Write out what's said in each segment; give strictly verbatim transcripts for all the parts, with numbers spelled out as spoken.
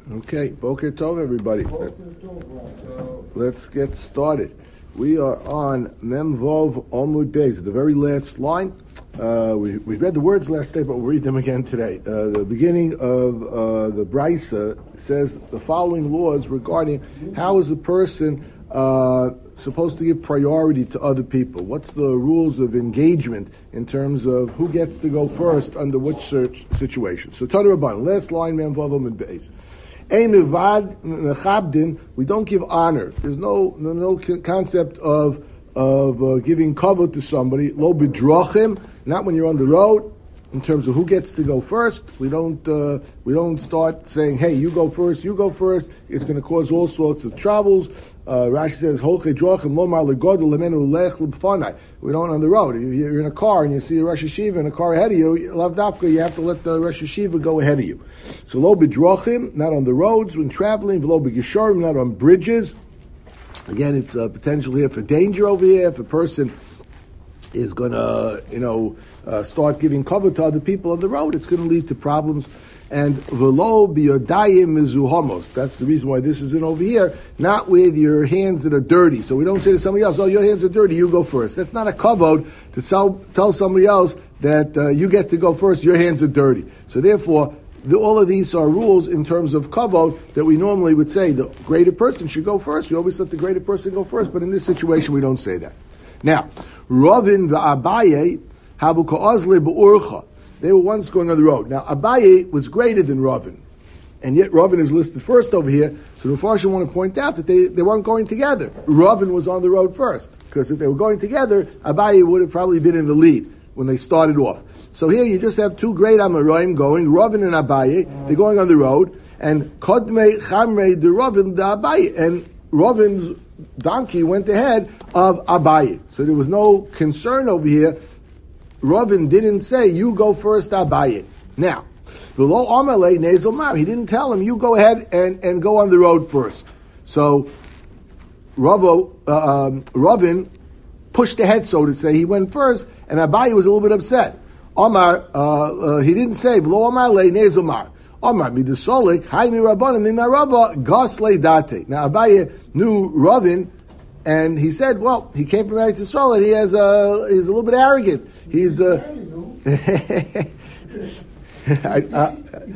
Okay, Boker Tov, everybody. Let's get started. We are on Mem Vov Omud Beis, the very last line. Uh, we, we read the words last day, but we'll read them again today. Uh, the beginning of uh, the Brisa says the following laws regarding how is a person uh, supposed to give priority to other people. What's the rules of engagement in terms of who gets to go first under which search situation? So, Tana Rabban, last line, Mem Vov Omud Beis. We don't give honor. There's no no, no concept of of uh, giving cover to somebody. Lo b'drachim, not when you're on the road. In terms of who gets to go first, we don't uh, we don't start saying, "Hey, you go first, you go first." It's going to cause all sorts of troubles. Uh, Rashi says, "Holchei drachim lomar legodol lemenu lech l'bfanai." We don't on the road. You're in a car and you see a Rosh Hashiva in a car ahead of you. Lav dafka, you have to let the Rosh Hashiva go ahead of you. So lo b'drachim, not on the roads when traveling. V'lo b'gisharim, not on bridges. Again, it's uh, potential here for danger over here. If a person is going to, you know, uh, start giving cover to other people on the road, it's going to lead to problems. And v'lo b'yodayim mizuhamos. That's the reason why this isn't over here. Not with your hands that are dirty. So we don't say to somebody else, "Oh, your hands are dirty, you go first." That's not a kavod to tell, tell somebody else that uh, you get to go first. Your hands are dirty. So therefore, the, all of these are rules in terms of kavod that we normally would say the greater person should go first. We always let the greater person go first, but in this situation, we don't say that. Now, Ravin v'Abaye habu ka'azle b'urcha. They were once going on the road. Now, Abaye was greater than Ravin, and yet Ravin is listed first over here. So the Farshim want to point out that they, they weren't going together. Ravin was on the road first, because if they were going together, Abaye would have probably been in the lead when they started off. So here you just have two great Amoraim going, Ravin and Abaye. They're going on the road, and Kodmei Chamrei de Ravin de Abaye, and Ravin's donkey went ahead of Abaye. So there was no concern over here. Ravin didn't say, "You go first, Abaye." Now, below Amalei Nezel Mar, he didn't tell him, "You go ahead and, and go on the road first." So Ravo, uh, um, Ravin pushed ahead, so to say. He went first, and Abaye was a little bit upset. Omar, uh, uh, he didn't say, "Below Amalei Nezel Mar." Omar midusolik haymi rabbanim mimarava gaslei date. Now Abaye knew Ravin, and he said, "Well, he came from Eretz Yisrael, and he has a he's a little bit arrogant. He's uh, I, uh,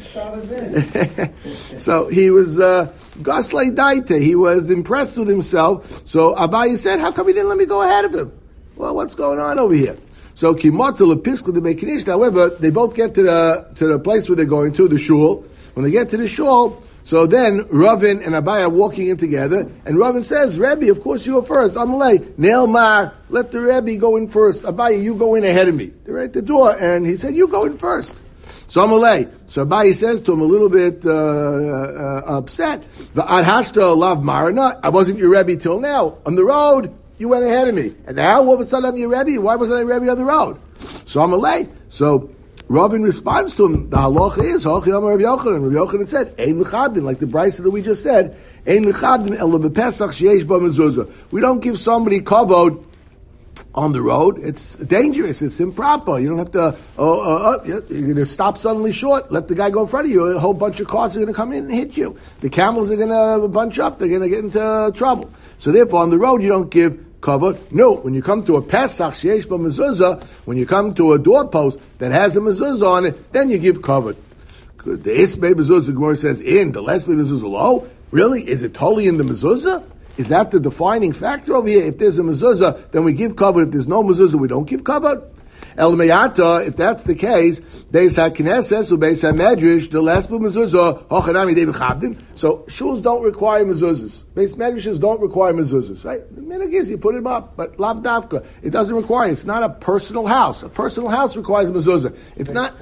so he was gaslei date. He was impressed with himself. So Abaye said, "How come he didn't let me go ahead of him? Well, what's going on over here?" So Kimata lepiskul de Beikinish. However, they both get to the to the place where they're going to, the shul. When they get to the shul, so then Ravin and Abaye are walking in together, and Ravin says, "Rebbe, of course you go first. Amalei Neilmar, let the Rebbe go in first. Abaye, you go in ahead of me." They're at the door, and he said, "You go in first." So Amalei. So Abaye says to him a little bit uh, uh, upset, "V'ad hashta lav marana. I wasn't your Rebbe till now on the road. You went ahead of me. And now, all of a sudden, I'm your Rebbe. Why wasn't I Rebbe on the road?" So I'm late. So Ravin responds to him, the halacha is, Hachi Amar Rav Yochanan. Rav Yochanan said, Ein mechadin, like the Brisa that we just said, Ein mechadin ela b'pesach sheyesh ba mezuzah. We don't give somebody kavod on the road. It's dangerous. It's improper. You don't have to, oh, uh, uh, you're going to stop suddenly short. Let the guy go in front of you. A whole bunch of cars are going to come in and hit you. The camels are going to bunch up. They're going to get into trouble. So therefore, on the road, you don't give covered. No, when you come to a Pesach sheyesh ba mezuzah, when you come to a doorpost that has a mezuzah on it, then you give covered. The ismei mezuzah, the Gemara says, in the lesmei mezuzah low. Really, is it totally in the mezuzah? Is that the defining factor over here? If there's a mezuzah, then we give covered. If there's no mezuzah, we don't give covered. El meyata, if that's the case, beis hakneses or beis hamedrash, the lesmei mezuzah hochanami dei b'chabdin. So shuls don't require mezuzahs. Beis medrashes don't require mezuzahs, right? The minhag is you put them up, but lav dafka. It doesn't require. It's not a personal house. A personal house requires a mezuzah. It's not.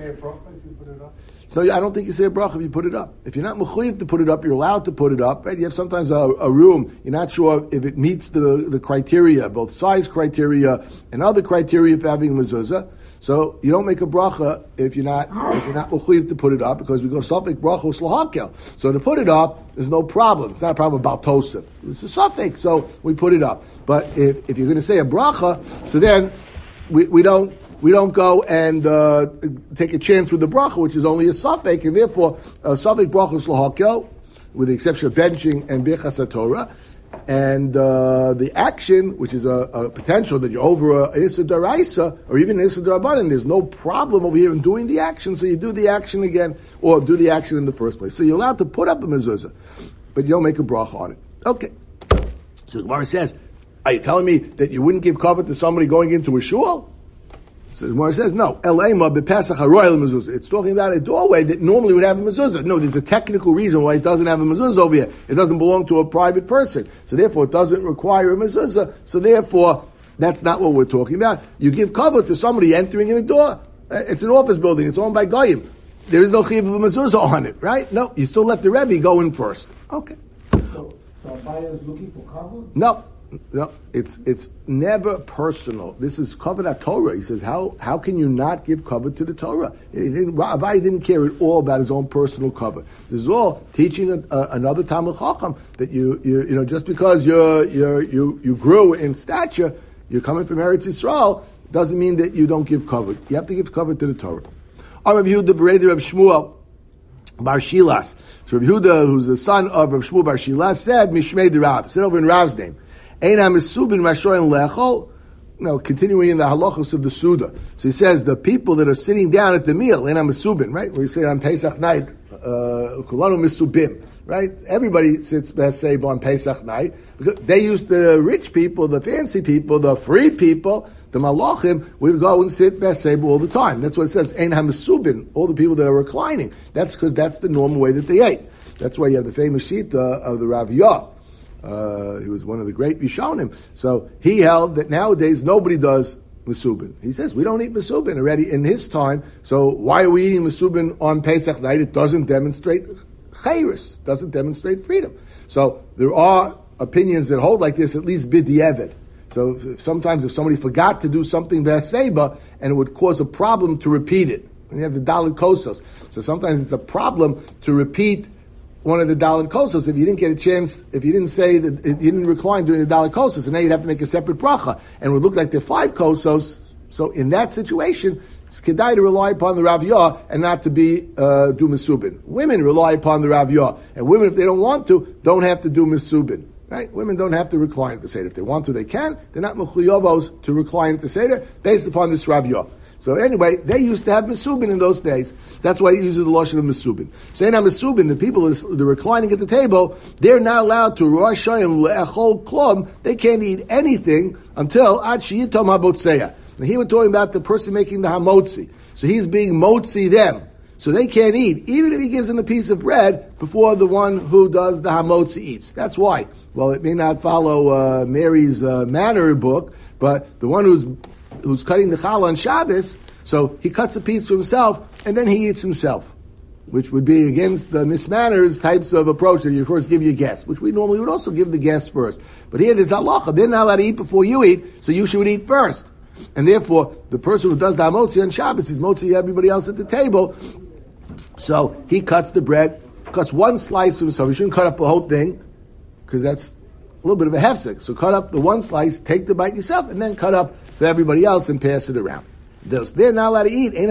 So I don't think you say a bracha if you put it up. If you're not mechuyev to put it up, you're allowed to put it up. Right? You have sometimes a, a room, you're not sure if it meets the, the criteria, both size criteria and other criteria for having a mezuzah. So you don't make a bracha if you're not if you're not mechuyev to put it up, because we go safek bracha slahakel. So to put it up, there's no problem. It's not a problem about tosef. It's a safek, so we put it up. But if, if you're going to say a bracha, so then we, we don't. We don't go and uh, take a chance with the bracha, which is only a safek, and therefore a safek bracha is lahakel. with the exception of benching and Birchas HaTorah. And uh, the action, which is a, a potential that you're over an Issa Daraisa or even an Issa Darabanan, there's no problem over here in doing the action, so you do the action again, or do the action in the first place. So you're allowed to put up a mezuzah, but you don't make a bracha on it. Okay. So the Gemara says, are you telling me that you wouldn't give cover to somebody going into a shul? So the Gemara says, no. Elema b'pesach haroyel mezuzah. It's talking about a doorway that normally would have a mezuzah. No, there's a technical reason why it doesn't have a mezuzah over here. It doesn't belong to a private person. So therefore, it doesn't require a mezuzah. So therefore, that's not what we're talking about. You give cover to somebody entering in a door. It's an office building. It's owned by Goyim. There is no chiyuv of a mezuzah on it, right? No, you still let the Rebbe go in first. Okay. So, so a buyer is looking for cover? No. No, it's it's never personal. This is covered at Torah. He says, how how can you not give cover to the Torah? Abai didn't care at all about his own personal cover. This is all teaching a, a, another Talmud Chacham that you, you you know just because you're you're you you grew in stature, you're coming from Eretz Yisrael, doesn't mean that you don't give cover. You have to give cover to the Torah. Our Rav Yehuda Bereder of Shmuel Bar Shilas. So Rav Yehuda, who's the son of Rav Shmuel Bar Shilas, said Mishmei de Rav. Said over in Rav's name. Ein ha-mesubin mashoyin lechol. No, continuing in the halachos of the Suda. So he says the people that are sitting down at the meal, ein ha-mesubin, right? Where you say on Pesach night, kulanu mesubim, right? Everybody sits Be'aseba on Pesach night because they used the rich people, the fancy people, the free people, the malachim would go and sit Be'aseba all the time. That's what it says. Ein ha-mesubin, all the people that are reclining. That's because that's the normal way that they ate. That's why you have the famous shita of the Rav Yah. Uh, he was one of the great Rishonim. So he held that nowadays nobody does Mesubin. He says, we don't eat Mesubin already in his time, so why are we eating Mesubin on Pesach night? It doesn't demonstrate Chayris, doesn't demonstrate freedom. So there are opinions that hold like this, at least B'di'evet. So if, sometimes if somebody forgot to do something V'aseba, and it would cause a problem to repeat it. And you have the Dalit Kosos. So sometimes it's a problem to repeat one of the Dalit Kosos, if you didn't get a chance, if you didn't say that you didn't recline during the Dalit Kosos, and now you'd have to make a separate bracha, and it would look like there are five Kosos. So in that situation, it's kedai to rely upon the Rav Yah and not to be uh, do Mesubin. Women rely upon the Rav Yah, and women, if they don't want to, don't have to do Mesubin. Right? Women don't have to recline at the Seder. If they want to, they can. They're not mechuyavos to recline at the Seder based upon this Rav Yah. So anyway, they used to have Mesubin in those days. That's why he uses the lashon of Mesubin. So now Mesubin, the people that are reclining at the table, they're not allowed to Rosh Hashanah le'echol klum. They can't eat anything until ad sheyitom habotzeya. Now here we're talking about the person making the hamotzi. So he's being motzi them. So they can't eat, even if he gives them a piece of bread before the one who does the hamotzi eats. That's why. Well, it may not follow uh, Mary's uh, manner book, but the one who's who's cutting the challah on Shabbos, so he cuts a piece for himself, and then he eats himself, which would be against the mismanners types of approach that you first give your guest, which we normally would also give the guest first. But here there's halacha, they're not allowed to eat before you eat, so you should eat first. And therefore, the person who does the hamotzi on Shabbos is motzi everybody else at the table, so he cuts the bread, cuts one slice for himself. He shouldn't cut up the whole thing, because that's a little bit of a hefsek. So cut up the one slice, take the bite yourself, and then cut up for everybody else and pass it around. They're not allowed to eat. They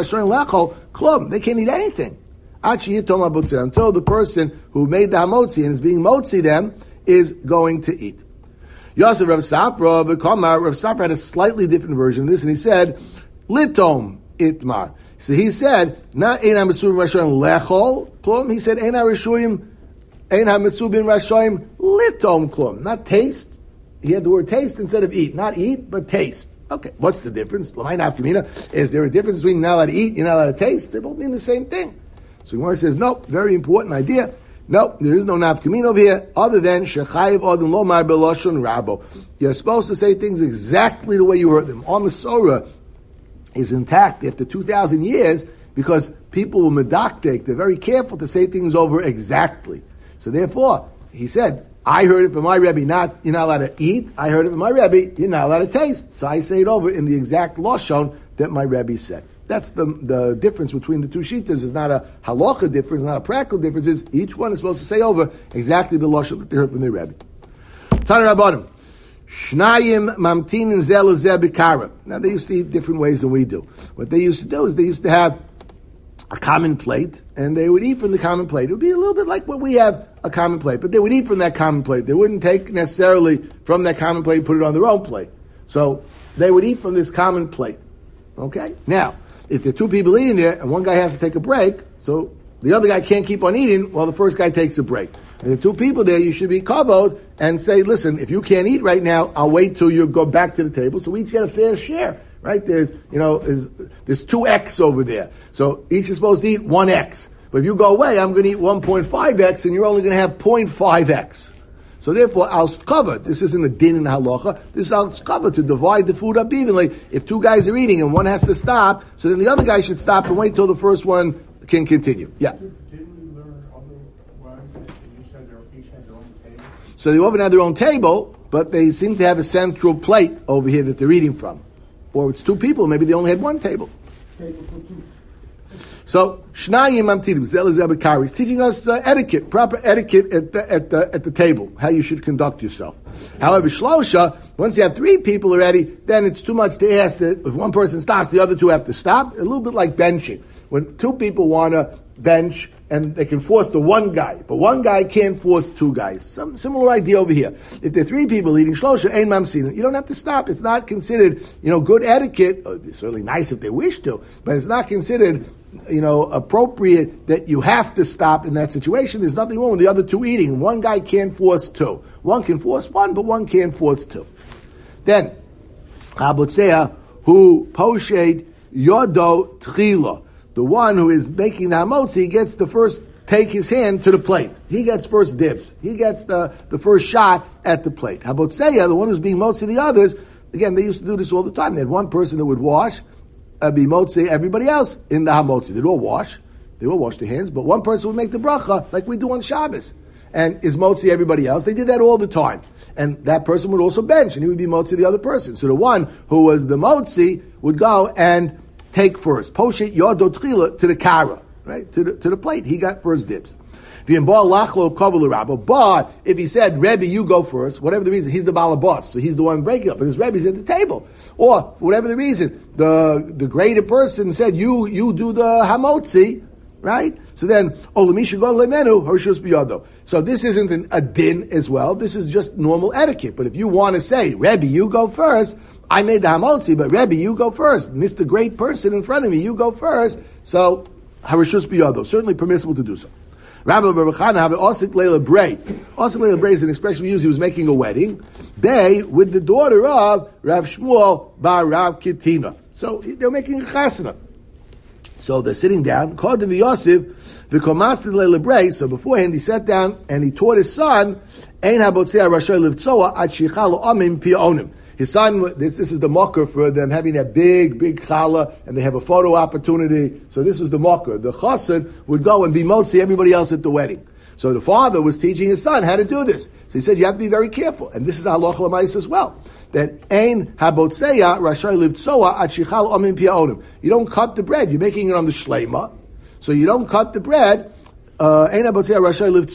can't eat anything until the person who made the hamotzi and is being motzi them is going to eat. Yosef Rav Safra, Rav Safra had a slightly different version of this, and he said, Litom itmar. So he said, not ein ha-mesubin rashoyim lechol klum. He said, ein ha-reshoyim, ein ha-mesubin rashoyim litom klum. Not taste. He had the word taste instead of eat. Not eat, but taste. Okay, what's the difference? Is there a difference between not allowed to eat, you're not allowed to taste? They both mean the same thing. So Gemara says, no, very important idea. No, there is no nafkamina over here, other than shechayiv odin lomar beloshon rabo. You're supposed to say things exactly the way you heard them. Our Masorah is intact after two thousand years because people were medaktek. They're very careful to say things over exactly. So therefore, he said, I heard it from my Rebbe, not, you're not allowed to eat. I heard it from my Rebbe, you're not allowed to taste. So I say it over in the exact lashon that my Rebbe said. That's the the difference between the two shitas. It's not a halacha difference, not a practical difference. It's each one is supposed to say over exactly the lashon that they heard from their Rebbe. Tana Rabbanim. Shnayim mamtinin zel zeh b'kara. Now they used to eat different ways than we do. What they used to do is they used to have a common plate, and they would eat from the common plate. It would be a little bit like what we have, a common plate, but they would eat from that common plate. They wouldn't take necessarily from that common plate and put it on their own plate. So they would eat from this common plate. Okay? Now, if there are two people eating there, and one guy has to take a break, so the other guy can't keep on eating while the first guy takes a break. And the two people there, you should be kavod and say, listen, if you can't eat right now, I'll wait till you go back to the table, so we each get a fair share. Right? There's, you know, there's, there's two X over there. So each is supposed to eat one X. But if you go away, I'm going to eat one point five X, and you're only going to have zero point five X. So therefore, I'll cover. This isn't a din in halacha. This is I'll cover to divide the food up evenly. If two guys are eating and one has to stop, so then the other guy should stop and wait till the first one can continue. Yeah. Didn't we learn otherwise that each had their, each had their own table? So they often have their own table, but they seem to have a central plate over here that they're eating from. Or it's two people, maybe they only had one table. So, Shnayim Amtidim, Zel Zebekari, is teaching us uh, etiquette, proper etiquette at the, at, the, at the table, how you should conduct yourself. However, Shlosha, once you have three people already, then it's too much to ask that if one person stops, the other two have to stop. A little bit like benching. When two people want to bench, and they can force the one guy, but one guy can't force two guys. Some similar idea over here. If there are three people eating shlosha, ein mamsin, you don't have to stop. It's not considered, you know, good etiquette. It's certainly nice if they wish to, but it's not considered, you know, appropriate that you have to stop in that situation. There's nothing wrong with the other two eating. One guy can't force two. One can force one, but one can't force two. Then, Abotzeah, who poshed yodo tchila. The one who is making the hamotzi gets the first, take his hand to the plate. He gets first dibs. He gets the, the first shot at the plate. Habotzeya, the one who's being motzi the others, again, they used to do this all the time. They had one person that would wash, uh, be motzi everybody else in the hamotzi. They'd all wash. They all wash their hands, but one person would make the bracha like we do on Shabbos. And is motzi everybody else. They did that all the time. And that person would also bench, and he would be motzi the other person. So the one who was the motzi would go and take first. Poshet yodo tchila to the kara, right? To the, to the plate. He got first dibs. But if he said, Rebbe, you go first, whatever the reason, he's the balabas, so he's the one breaking up, but his Rebbe's at the table. Or, for whatever the reason, the, the greater person said, you, you do the hamotzi, right? So then, oh, lemisha go lemenu, harshus biyado. So this isn't an, a din as well. This is just normal etiquette. But if you want to say, Rebbe, you go first, I made the hamotzi, but Rebbe, you go first. Mister Great Person in front of me, you go first. So, harishus biyado, certainly permissible to do so. Rabbi Baruchana have osik leila brei. Osik leila brei is an expression we use. He was making a wedding. They with the daughter of Rav Shmuel bar Rav Kitina. So they're making a chasana. So they're sitting down. Called the Yosef v'komasted leila brei. So beforehand he sat down and he taught his son ein habotzei rashay livtzoa ad shichal amim pionim. His son, this, this is the mocker for them having that big, big challah, and they have a photo opportunity. So this was the mocker. The chassid would go and be motzi everybody else at the wedding. So the father was teaching his son how to do this. So he said, you have to be very careful. And this is halacha l'mais as well. That ein habotzeya rashay livtzoa ad shichal amim pi'onim. You don't cut the bread. You're making it on the shleima. So you don't cut the bread. Uh, you wait till they say, you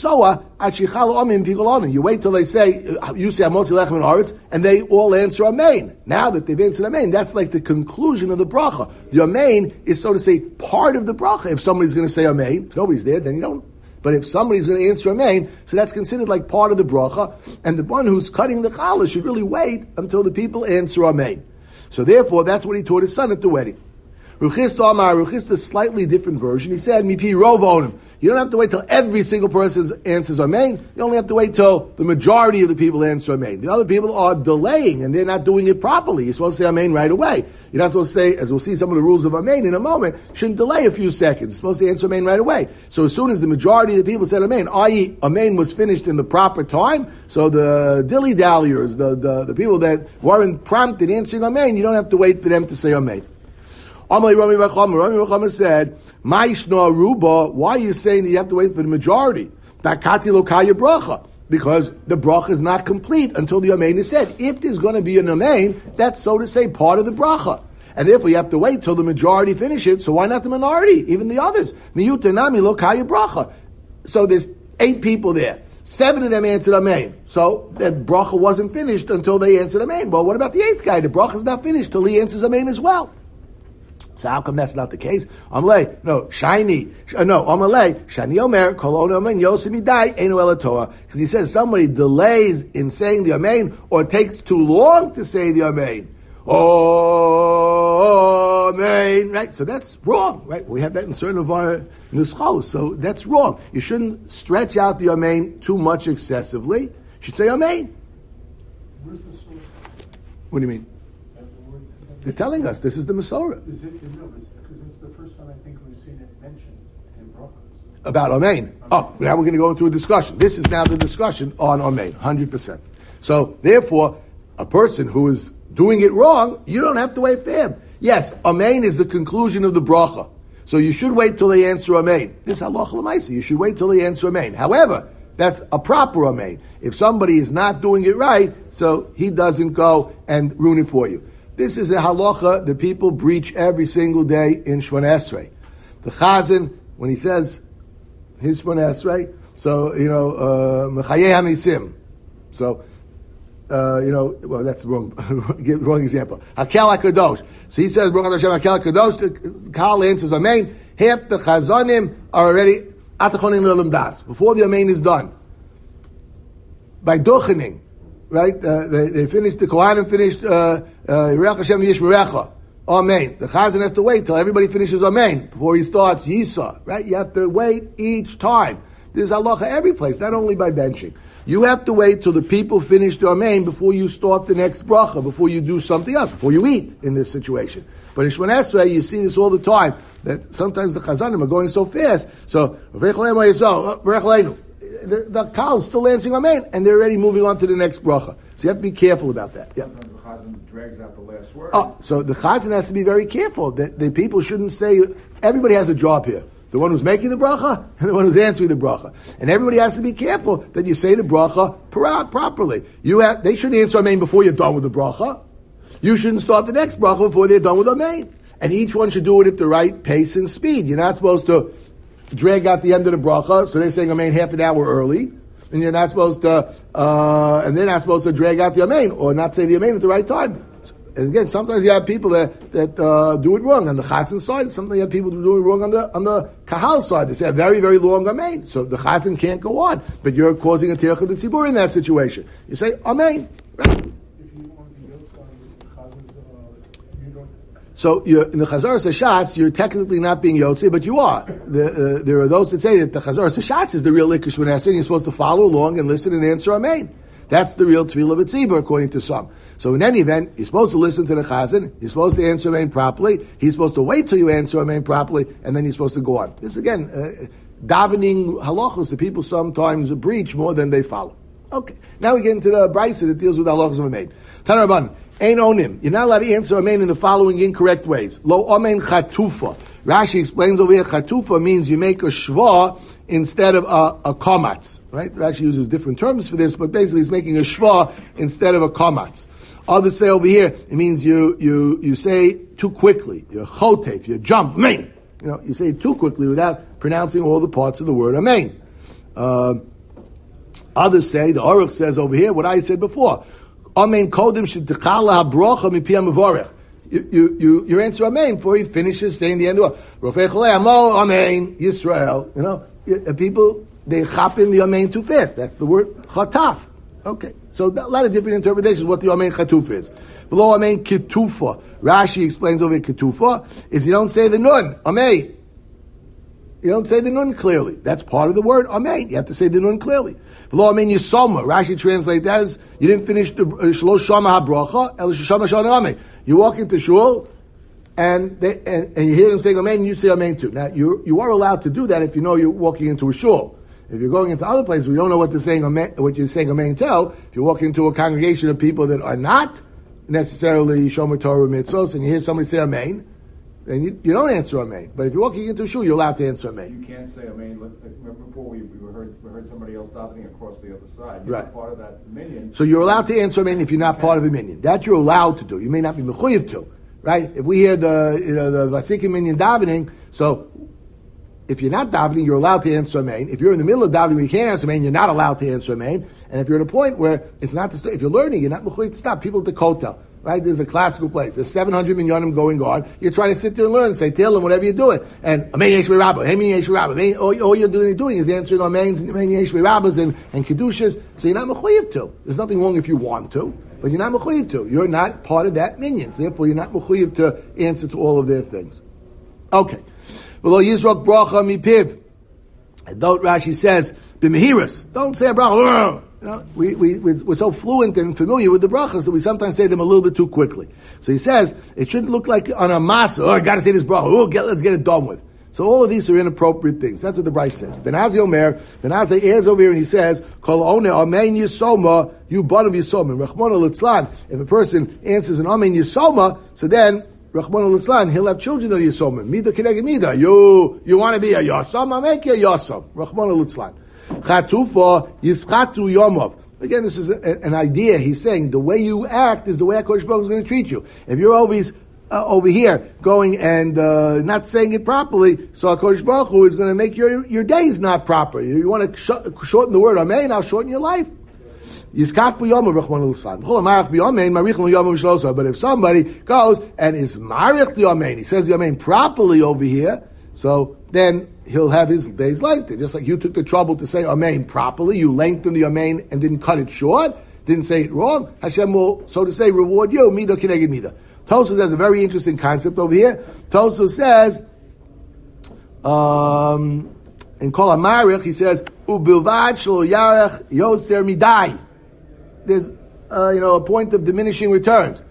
say, you say, and they all answer amen. Now that they've answered amen, that's like the conclusion of the bracha. The amen is, so to say, part of the bracha. If somebody's going to say amen, if nobody's there, then you don't. But if somebody's going to answer amen, so that's considered like part of the bracha, and the one who's cutting the challah should really wait until the people answer amen. So therefore, that's what he taught his son at the wedding. Ruchista Amar, Ruchista, slightly different version. He said, Mipi Rov Onim. You don't have to wait till every single person answers Amen. You only have to wait till the majority of the people answer Amen. The other people are delaying and they're not doing it properly. You're supposed to say Amen right away. You're not supposed to say, as we'll see some of the rules of Amen in a moment, shouldn't delay a few seconds. You're supposed to answer Amen right away. So as soon as the majority of the people said Amen, that is, Amen was finished in the proper time, so the dilly-dalliers, the, the, the people that weren't prompted answering Amen, you don't have to wait for them to say Amen. Amalei Rami Bachama, Rami Bachama said, Ma'ishna Ruba, why are you saying that you have to wait for the majority? Bakati lokaya bracha. Because the bracha is not complete until the Amen is said. If there's going to be an Amen, that's, so to say, part of the bracha. And therefore you have to wait till the majority finish it, so why not the minority, even the others? Miyuta nami lokaya bracha. So there's eight people there. Seven of them answered Amen. So that bracha wasn't finished until they answered Amen. But what about the eighth guy? The bracha is not finished till he answers Amen as well. So how come that's not the case? Amalei, no, shiny, uh, no, Amalei, shani omer, kol amen, yosim idai, enu elatoa. Because he says somebody delays in saying the amen, or takes too long to say the amen. Oh, amen, right? So that's wrong, right? We have that in certain of our nuschos, so that's wrong. You shouldn't stretch out the amen too much excessively. You should say amen. Where's the source? What do you mean? They're telling us this is the Masorah. Is it, no, because it's the first time I think we've seen it mentioned in brachas. About Amen. Oh, now we're going to go into a discussion. This is now the discussion on Amen, one hundred percent. So, therefore, a person who is doing it wrong, you don't have to wait for him. Yes, Amen is the conclusion of the bracha. So you should wait till they answer Amen. This is halacha l'maisa. You should wait till they answer Amen. However, that's a proper Amen. If somebody is not doing it right, so he doesn't go and ruin it for you. This is a halacha that people breach every single day in Shemona Esrei. The Chazan, when he says his Shemona Esrei, so, you know, Mechayeh HaMisim. So, uh, you know, well, that's the wrong, wrong example. Hakel HaKadosh. So he says, Baruch Hashem Hakel HaKadosh, the Kal answers Amen. Half the Chazanim are already Atachonim L'Olam Das, before the Amen is done. By Duchening. Right? Uh, they, they finished, the Kohanim finished, uh, Yerech Hashem Yishmerecha. Amen. The Chazan has to wait till everybody finishes Amen before he starts Yisa. Right? You have to wait each time. This is halacha every place, not only by benching. You have to wait till the people finish the Amen before you start the next bracha, before you do something else, before you eat in this situation. But in Shemona Esrei, you see this all the time, that sometimes the Chazanim are going so fast. So, The, the Kal is still answering Amen, and they're already moving on to the next bracha. So you have to be careful about that. Yeah. Sometimes the Chazan drags out the last word. Oh, so the Chazan has to be very careful. The, the people shouldn't say, everybody has a job here. The one who's making the bracha, and the one who's answering the bracha. And everybody has to be careful that you say the bracha pro- properly. You have, they shouldn't answer Amen before you're done with the bracha. You shouldn't start the next bracha before they're done with Amen. And each one should do it at the right pace and speed. You're not supposed to drag out the end of the bracha, so they're saying Amen half an hour early, and you're not supposed to, uh, and they're not supposed to drag out the Amen, or not say the Amen at the right time. And again, sometimes you have people that, that uh, do it wrong on the Chazan side, sometimes you have people who do it wrong on the on the Kahal side. They say a very, very long Amen, so the Chazan can't go on, but you're causing a Tircha de Tzibur in that situation. You say Amen. Right? So you're, in the Chazaras Hashatz, you're technically not being Yotze, but you are. The, uh, there are those that say that the Chazaras Hashatz is the real Ikar Shemona Esrei, and you're supposed to follow along and listen and answer Amen. That's the real Tefillah B'tzibur, according to some. So in any event, you're supposed to listen to the Chazan, you're supposed to answer Amen properly, he's supposed to wait till you answer Amen properly, and then you're supposed to go on. This again, uh, davening halachos that people sometimes breach more than they follow. Okay, now we get into the Brisa that deals with halachos of Amen. Tanarabban. Ein onim. You're not allowed to answer Amen in the following incorrect ways. Lo Amen chatufa. Rashi explains over here, chatufa means you make a shva instead of a, a komatz. Right? Rashi uses different terms for this, but basically it's making a shva instead of a komatz. Others say over here, it means you you you say too quickly. You're chotef, you jump, Amen. You know, you say it too quickly without pronouncing all the parts of the word Amen. Uh, others say, the Aruch says over here, what I said before, Amen kodim sh'techala habrocha mipiyah mevorech. You you you you answer Amen before he finishes saying the end of it. Rofei cholei amo Amen Yisrael. You know, people they chop in the Amen too fast. That's the word chataf. Okay, so a lot of different interpretations what the Amen chatuf is. Below Amen ketufa. Rashi explains over here ketufa is you don't say the nun Amen. You don't say the nun clearly. That's part of the word Amen. You have to say the nun clearly. V'lo amen yisoma. Rashi translates that as you didn't finish the shlosh shama habracha el shama shana amen. You walk into shul and, they, and and you hear them saying amen, you say amen too. Now you you are allowed to do that if you know you're walking into a shul. If you're going into other places, we don't know what they're saying amen, what you're saying amen to. If you walk into a congregation of people that are not necessarily shomer Torah mitzvos, and you hear somebody say amen, then you, you don't answer Amen. But if you're walking into a shul, you're allowed to answer Amen. You can't say Amen. Remember before we, we, heard, we heard somebody else davening across the other side. You're right. not part of that minyan. So you're allowed to answer Amen if you're not part of a minyan. That you're allowed to do. You may not be mechuyev to, right? If we hear the you know, the Vasikim minyan davening, so if you're not davening, you're allowed to answer Amen. If you're in the middle of davening, you can't answer Amen, you're not allowed to answer Amen. And if you're at a point where it's not to stop, if you're learning, you're not mechuyev to stop. People at the kotel, right? There's a classical place. There's seven hundred minyanim going on. You're trying to sit there and learn, say Tehillim, whatever you're doing. And Amen Yesh Rabbah, Amen Yesh Rabbah. All, all you're doing, doing is answering Amens and Amen Yesh Rabbahs and, and Kedushas. So you're not mechuyev to. There's nothing wrong if you want to, but you're not mechuyev to. You're not part of that minyan. So therefore, you're not mechuyev to answer to all of their things. Okay. V'lo yizrok bracha mipiv. Don't, Rashi says, b'mehiras. Don't say a bracha. You know, we, we, we're so fluent and familiar with the brachas that we sometimes say them a little bit too quickly. So he says, it shouldn't look like on a masa, oh, I gotta say this bracha, oh, get, let's get it done with. So all of these are inappropriate things. That's what the Bryce says. Ben Azai Omer, Ben Azai airs over here and he says, Kol one amen yisoma, you bon of yisoma. Rachmana litzlan, if a person answers an amen yisoma, so then, Rachmana litzlan, he'll have children of yisoma. Mida keneged mida. You, you want to be a yasam, I'll make you a yasam. Rachmana litzlan. Chatufa yischatu yomov. Again, this is a, an idea. He's saying the way you act is the way HaKadosh Baruch Hu is going to treat you. If you're always uh, over here going and uh, not saying it properly, so HaKadosh Baruch Hu is going to make your your days not proper. You, you want to sh- shorten the word Amen, I'll shorten your life. But if somebody goes and is marich the Amen, he says the Amen properly over here, so then he'll have his days lengthened. Just like you took the trouble to say Amen properly, you lengthened the Amen and didn't cut it short, didn't say it wrong, Hashem will, so to say, reward you, Mida Kineged Mida. Tosfos has a very interesting concept over here. Tosfos says, um, in Kol HaMarich, he says, Ubilvad shelo yarech yoser midai. There's, uh, you know, a point of diminishing returns.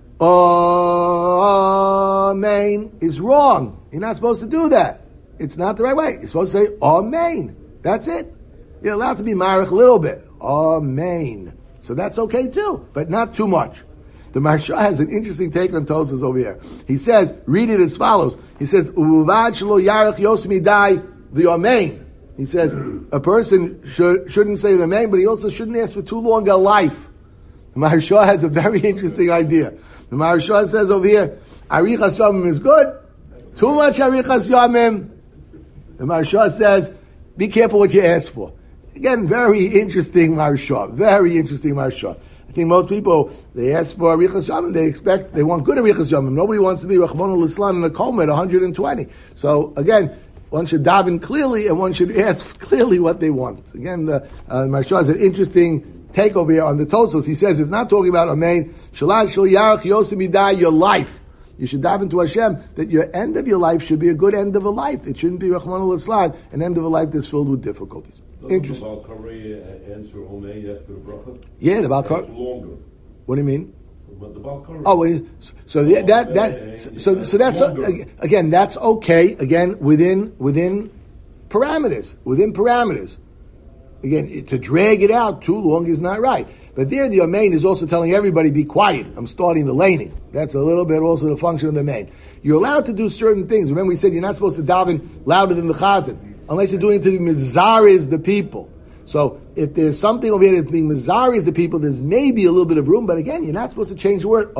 Amen is wrong. You're not supposed to do that. It's not the right way. You're supposed to say Amen. That's it. You're allowed to be marich a little bit. Amen. So that's okay too, but not too much. The Maharsha has an interesting take on Tosfos over here. He says, read it as follows. He says, Uvad shelo yarech yosem midai the Amen. He says, a person should, shouldn't say the Amen, but he also shouldn't ask for too long a life. The Maharsha has a very interesting idea. The Maharsha says over here, Arichas Yamim is good. Too much Arichas Yamim. The Maharsha says, be careful what you ask for. Again, very interesting Maharsha. Very interesting Maharsha. I think most people, they ask for Arichas Yamim, they expect, they want good Arichas Yamim. Nobody wants to be Rachmana litzlan in a coma at one hundred twenty. So again, one should daven clearly and one should ask clearly what they want. Again, the uh, Maharsha has an interesting take over here on the Tosfos. He says it's not talking about Amen. Shalad shel yarech yosem midai, your life. You should daven to Hashem that your end of your life should be a good end of a life. It shouldn't be Rachmana litzlan, an end of a life that's filled with difficulties. Interesting. Doesn't the Balkarei answer Amen after the bracha? Yeah, the Balkarei. That's longer. What do you mean? But the Balkarei. Oh, well, so the, that that so so that's uh, again that's okay. Again, within within parameters, within parameters. Again, to drag it out too long is not right. But there, the Amen is also telling everybody, be quiet. I'm starting the laning. That's a little bit also the function of the Amen. You're allowed to do certain things. Remember, we said you're not supposed to daven louder than the Chazan, unless you're doing it to the Mizaris, the people. So if there's something over here that's being Mizaris, the people, there's maybe a little bit of room. But again, you're not supposed to change the word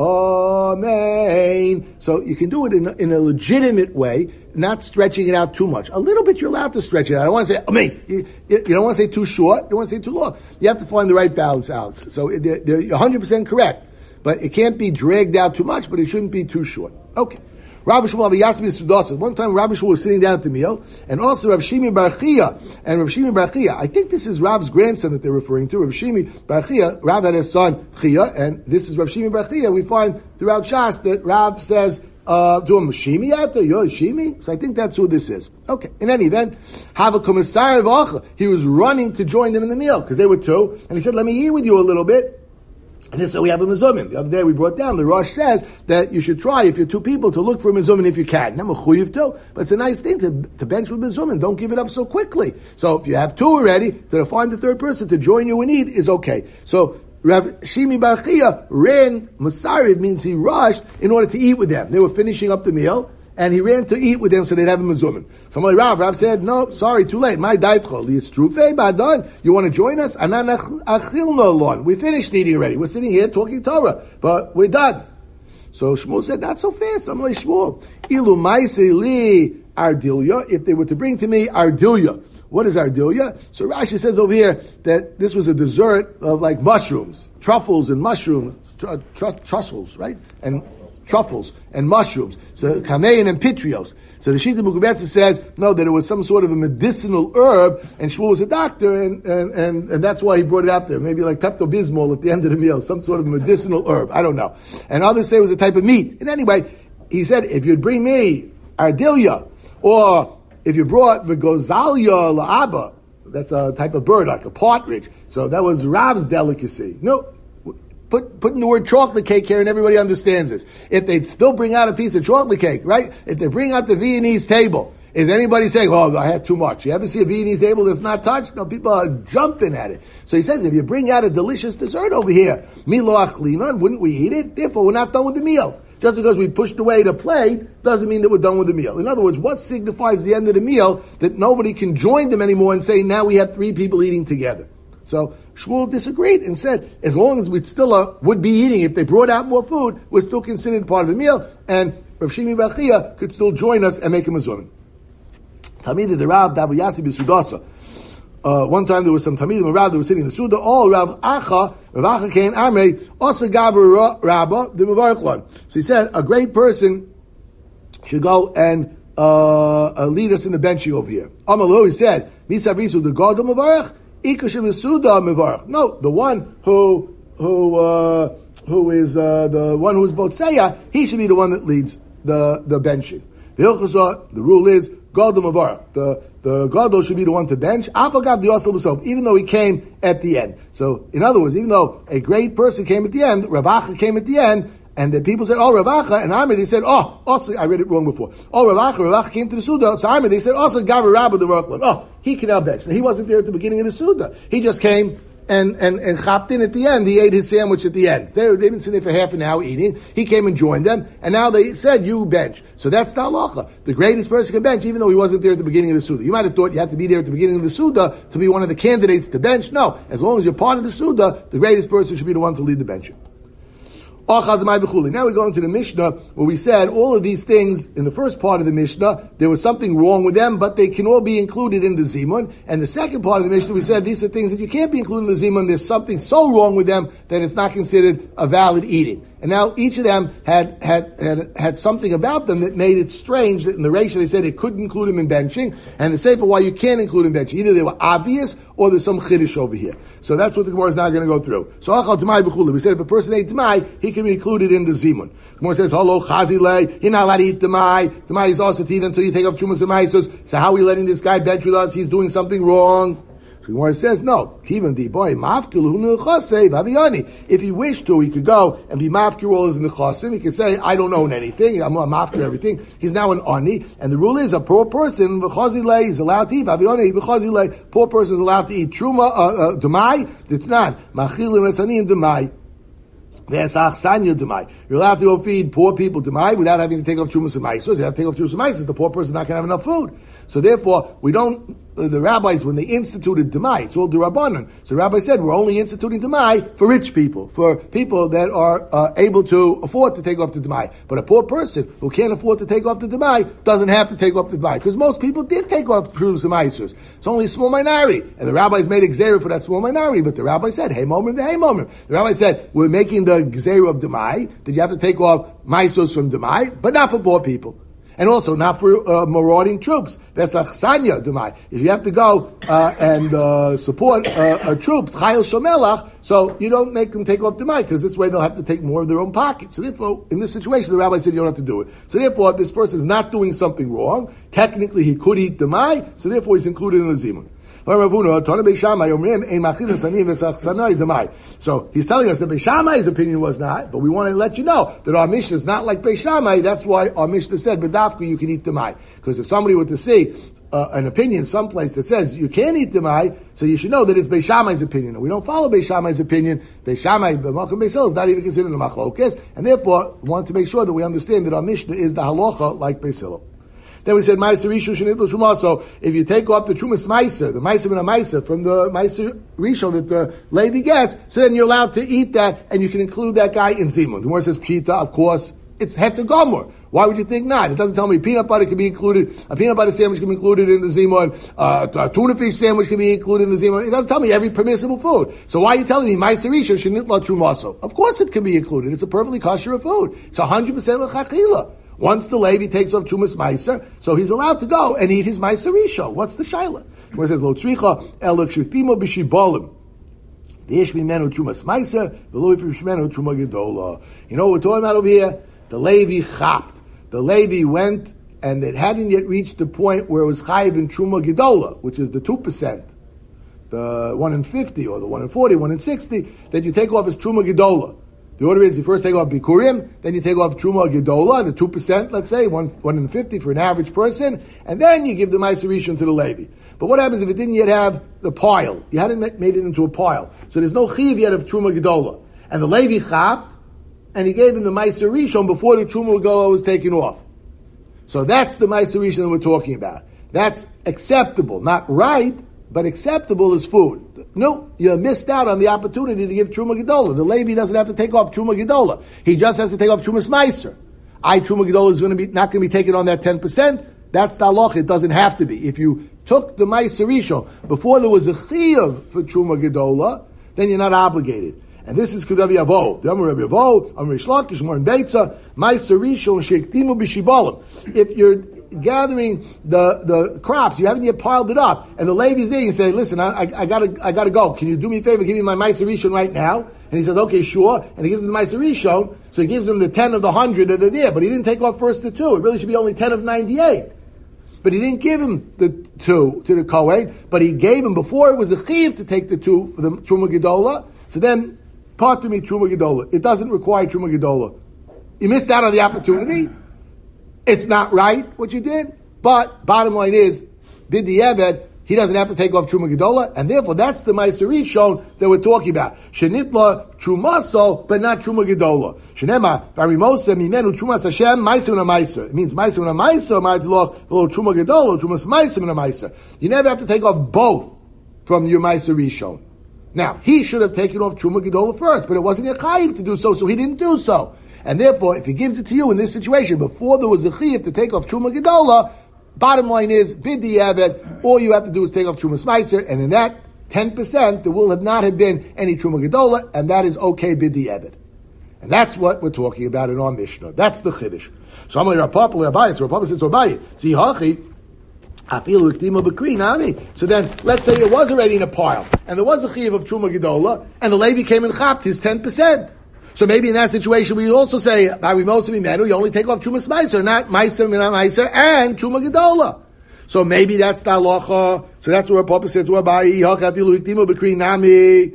Amen. So you can do it in a, in a legitimate way, not stretching it out too much. A little bit, you're allowed to stretch it out. I don't want to say Amen. You, you don't want to say too short. You don't want to say too long. You have to find the right balance out. So they're, they're one hundred percent correct. But it can't be dragged out too much, but it shouldn't be too short. Okay. Rabbi Shmuel Yasmi Sudasis. One time Rabbi Shmuel was sitting down at the meal, and also Rav Shimi Bar Chia. And Rav Shimi Bar Chia, I think this is Rav's grandson that they're referring to. Rav Shimi Bar Chia, Rav had his son Chia, and this is Rav Shimi Bar Chia. We find throughout Shas that Rav says uh, to him, Shimi out there? You're Shimi? So I think that's who this is. Okay. In any event, have a commissar of he was running to join them in the meal, because they were two, and he said, let me eat with you a little bit. And this is why we have a mezuzah. The other day we brought down, the Rosh says that you should try, if you're two people, to look for a mezuzah if you can. Not mechuyev too, but it's a nice thing to, to bench with mezuzah. Don't give it up so quickly. So if you have two already, to find the third person to join you and eat is okay. So Rav Shimi Bar Chia ran, Masariv means he rushed in order to eat with them. They were finishing up the meal, and he ran to eat with them so they'd have a mezuzah. So I'm like, Rav, Rav said, no, sorry, too late. My daitcho, li'estrufe ba'adon. You want to join us? Anan achil no lon. We finished eating already. We're sitting here talking Torah, but we're done. So Shmuel said, not so fast. I'm like, Shmuel, ilu ma'aseh li ardilya. If they were to bring to me ardilya. What is ardilya? So Rashi says over here that this was a dessert of like mushrooms, truffles and mushrooms, tr- tr- truffles, right? And truffles and mushrooms. So kamein and pitrios. So the Shita Mukubetza says, no, that it was some sort of a medicinal herb, and Shmuel was a doctor, and, and, and, and that's why he brought it out there. Maybe like Pepto-Bismol at the end of the meal, some sort of medicinal herb. I don't know. And others say it was a type of meat. And anyway, he said, if you'd bring me ardilia, or if you brought the gozalia la'aba, that's a type of bird, like a partridge. So that was Rav's delicacy. No. Put, putting the word chocolate cake here and everybody understands this. If they still bring out a piece of chocolate cake, right? If they bring out the Viennese table, is anybody saying, oh, I had too much? You ever see a Viennese table that's not touched? No, people are jumping at it. So he says, if you bring out a delicious dessert over here, milo achlina, wouldn't we eat it? Therefore, we're not done with the meal. Just because we pushed away the plate doesn't mean that we're done with the meal. In other words, what signifies the end of the meal that nobody can join them anymore and say, now we have three people eating together? So Shmuel disagreed and said, as long as we still uh, would be eating, if they brought out more food, we're still considered part of the meal, and Rav Shimi bar Chiya could still join us and make a mezuzah. Tamid the Rav Davu Yasi b'Sudasa. Uh, one time there was some Tamidim and Rav that were sitting in the Suda. All Rav Acha, Rav Acha came Amrei, also Gavar Rabba the Mevarchlon. So he said, a great person should go and uh, uh, lead us in the benching over here. Amalu, he said, Misavisu the God of Mevarch. No, the one who who uh, who is uh, the one who is Botseya, he should be the one that leads the the benching. The Hilchasa, the rule is Gadol Mavarach. The the Gadol should be the one to bench. Afagav the Yosel B'Sof, even though he came at the end. So, in other words, even though a great person came at the end, Rav Acha came at the end. And the people said, oh, Rav Acha, and Amr, they said, oh, also, I read it wrong before. Oh, Rav Acha, Rav Acha came to the Suda, so Amr, they said, also, Gavar Rabba the Ruklan. Oh, he can now bench. Now, he wasn't there at the beginning of the Suda. He just came and, and, and chopped in at the end. He ate his sandwich at the end. They, they didn't sit there for half an hour eating. He came and joined them, and now they said, you bench. So that's the halacha. The greatest person can bench, even though he wasn't there at the beginning of the Suda. You might have thought you had to be there at the beginning of the Suda to be one of the candidates to bench. No. As long as you're part of the Suda, the greatest person should be the one to lead the benching. Now we go into the Mishnah where we said all of these things in the first part of the Mishnah, there was something wrong with them, but they can all be included in the Zimun. And the second part of the Mishnah, we said these are things that you can't be included in the Zimun. There's something so wrong with them that it's not considered a valid eating. And now each of them had had had, had something about them that made it strange that in the Reisha they said it couldn't include them in benching, and the Sefer why you can't include them in benching. Either they were obvious or there's some chiddush over here. So that's what the Gemara is now going to go through. So achal t'mai b'chuli. We said if a person ate t'mai, he can be included in the zimun. The Gemara says, "Hello chazile, you're not allowed to eat t'mai. T'mai is also to eat until you take up chumas and maisos. So how are we letting this guy bench with us? He's doing something wrong." So the Gemara says, no. If he wished to, he could go and be mafkir all his nechasim. He could say, I don't own anything. I'm a mafkir everything. He's now an ani. And the rule is a poor person, v'chazile, is allowed to eat. V'avioni, v'chazile, poor person is allowed to eat truma, uh, uh, demai, ditnan, machilim esanim demai. You're allowed to go feed poor people demai without having to take off trumas and maisos. You have to take off trumas and maisos. The poor person is not going to have enough food. So therefore, we don't, uh, the rabbis, when they instituted demai, it's all the rabbanon. So the rabbi said, we're only instituting demai for rich people, for people that are uh, able to afford to take off the demai. But a poor person who can't afford to take off the demai doesn't have to take off the demai. Because most people did take off trumas and maisos. It's only a small minority. And the rabbis made a gzera for that small minority. But the rabbi said, hey momim, hey momim. The rabbi said, we're making the gzera of demai, that you have to take off maisos from demai, but not for poor people. And also not for uh, marauding troops. That's a chsanya demai. If you have to go uh, and uh, support uh, a troop, chayil shomelach, so you don't make them take off demai, because this way they'll have to take more of their own pocket. So therefore, in this situation, the rabbi said you don't have to do it. So therefore, this person is not doing something wrong. Technically, he could eat demai, so therefore he's included in the zimun. So he's telling us that Beis Shammai's opinion was not, but we want to let you know that our Mishnah is not like Beis Shammai. That's why our Mishnah said, B'dafka, you can eat demai. Because if somebody were to see uh, an opinion someplace that says you can't eat demai, so you should know that it's Beis Shammai's opinion. And we don't follow Beis Shammai's opinion. Beis Shammai, B'makom Beis Hillel, is not even considered a machlokes, and therefore we want to make sure that we understand that our Mishnah is the halacha like Beis Hillel. Then we said, Ma'aser Rishon Shenitlu Truma. So if you take off the Trumas Ma'aser, the Ma'aser and a Ma'aser from the Ma'aser Rishon that the Levi gets, so then you're allowed to eat that, and you can include that guy in Zimun. The Gemara says, Pshita, of course, it's heter gomor. Why would you think not? It doesn't tell me peanut butter can be included, a peanut butter sandwich can be included in the zimun, uh, a tuna fish sandwich can be included in the zimun. It doesn't tell me every permissible food. So why are you telling me ma'aser rishon shenitla trumaso? Of course it can be included. It's a perfectly kosher food. It's one hundred percent l'chachila. Once the Levi takes off trumas ma'aser, so he's allowed to go and eat his ma'aser rishon. What's the shaila? Where it says lo tzricha el kshtimo b'shibolim. You know what we're talking about over here? The Levi chapped. The Levi went, and it hadn't yet reached the point where it was chayiv in Truma Gedola, which is the two percent, the one in fifty, or the one in forty, one in sixty, that you take off as Truma Gedola. The order is you first take off Bikurim, then you take off Truma Gedola, the two percent, let's say, one, one in fifty for an average person, and then you give the Ma'aser Rishon to the Levi. But what happens if it didn't yet have the pile? You hadn't made it into a pile. So there's no chiv yet of Truma Gedola. And the Levi chapped, and he gave him the Ma'aser Rishon before the Truma Gedola was taken off. So that's the Ma'aser Rishon that we're talking about. That's acceptable. Not right, but acceptable as food. No, you missed out on the opportunity to give Truma Gedola. The Levi doesn't have to take off Truma Gedola. He just has to take off Trumas Ma'aser. I, Truma Gedola, is going to be not going to be taken on that ten percent. That's the halacha. It doesn't have to be. If you took the Ma'aser Rishon before there was a chiyuv for Truma Gedola, then you're not obligated. And this is Kedavi Avo. The Amar Rabbi Avo, Amar Shlakish, Amar Beitza, Ma'aser Rishon sheiktimu b'shibalim. If you're gathering the, the crops, you haven't yet piled it up, and the Levi's there, you say, listen, I, I, I gotta I gotta go. Can you do me a favor? Give me my Ma'aser Rishon right now. And he says, okay, sure. And he gives him the Ma'aser Rishon, so he gives him the ten of the hundred that are there, but he didn't take off first the two. It really should be only ten of ninety-eight. But he didn't give him the two to the Kohen, but he gave him before it was a chiv to take the two for the Truma Gedola. So then, part to me Truma Gedola. It doesn't require Truma Gedola. You missed out on the opportunity. It's not right what you did, but bottom line is, Bidi Eved, he doesn't have to take off Truma Gedola, and therefore that's the Ma'aser Rishon that we're talking about. Shenitla Trumaso, but not Truma Gedola. Shenema Varimosa Mimenu Trumas Hashem Ma'aser and Ma'aser. It means Ma'aser and Ma'aser. Ma'aser Lo Truma Gedola Trumas Ma'aser and Ma'aser. You never have to take off both from your Ma'aser Rishon. Now he should have taken off Truma Gedola first, but it wasn't a chayiv to do so, so he didn't do so. And therefore, if he gives it to you in this situation before there was a chayiv to take off Truma Gedola, bottom line is, Bidi Eved, all you have to do is take off Trumas Ma'aser, and in that ten percent, there will have not have been any Truma Gedola, and that is okay Bidi Eved. And that's what we're talking about in our Mishnah. That's the Chiddush. So I'm like, Rapapa, Abaye, so Rapapa says, Abaye, Zihachi, Afilu Ikdima B'Kri, Nami. So then, let's say it was already in a pile, and there was a Chiv of Truma Gedola, and the Levi came and chapped his ten percent. So maybe in that situation we also say, you only take off Trumas Ma'aser, not Ma'aser, Mina Ma'aser, and Truma Gedola. So maybe that's the halacha. So that's where Papa says, so Amalei,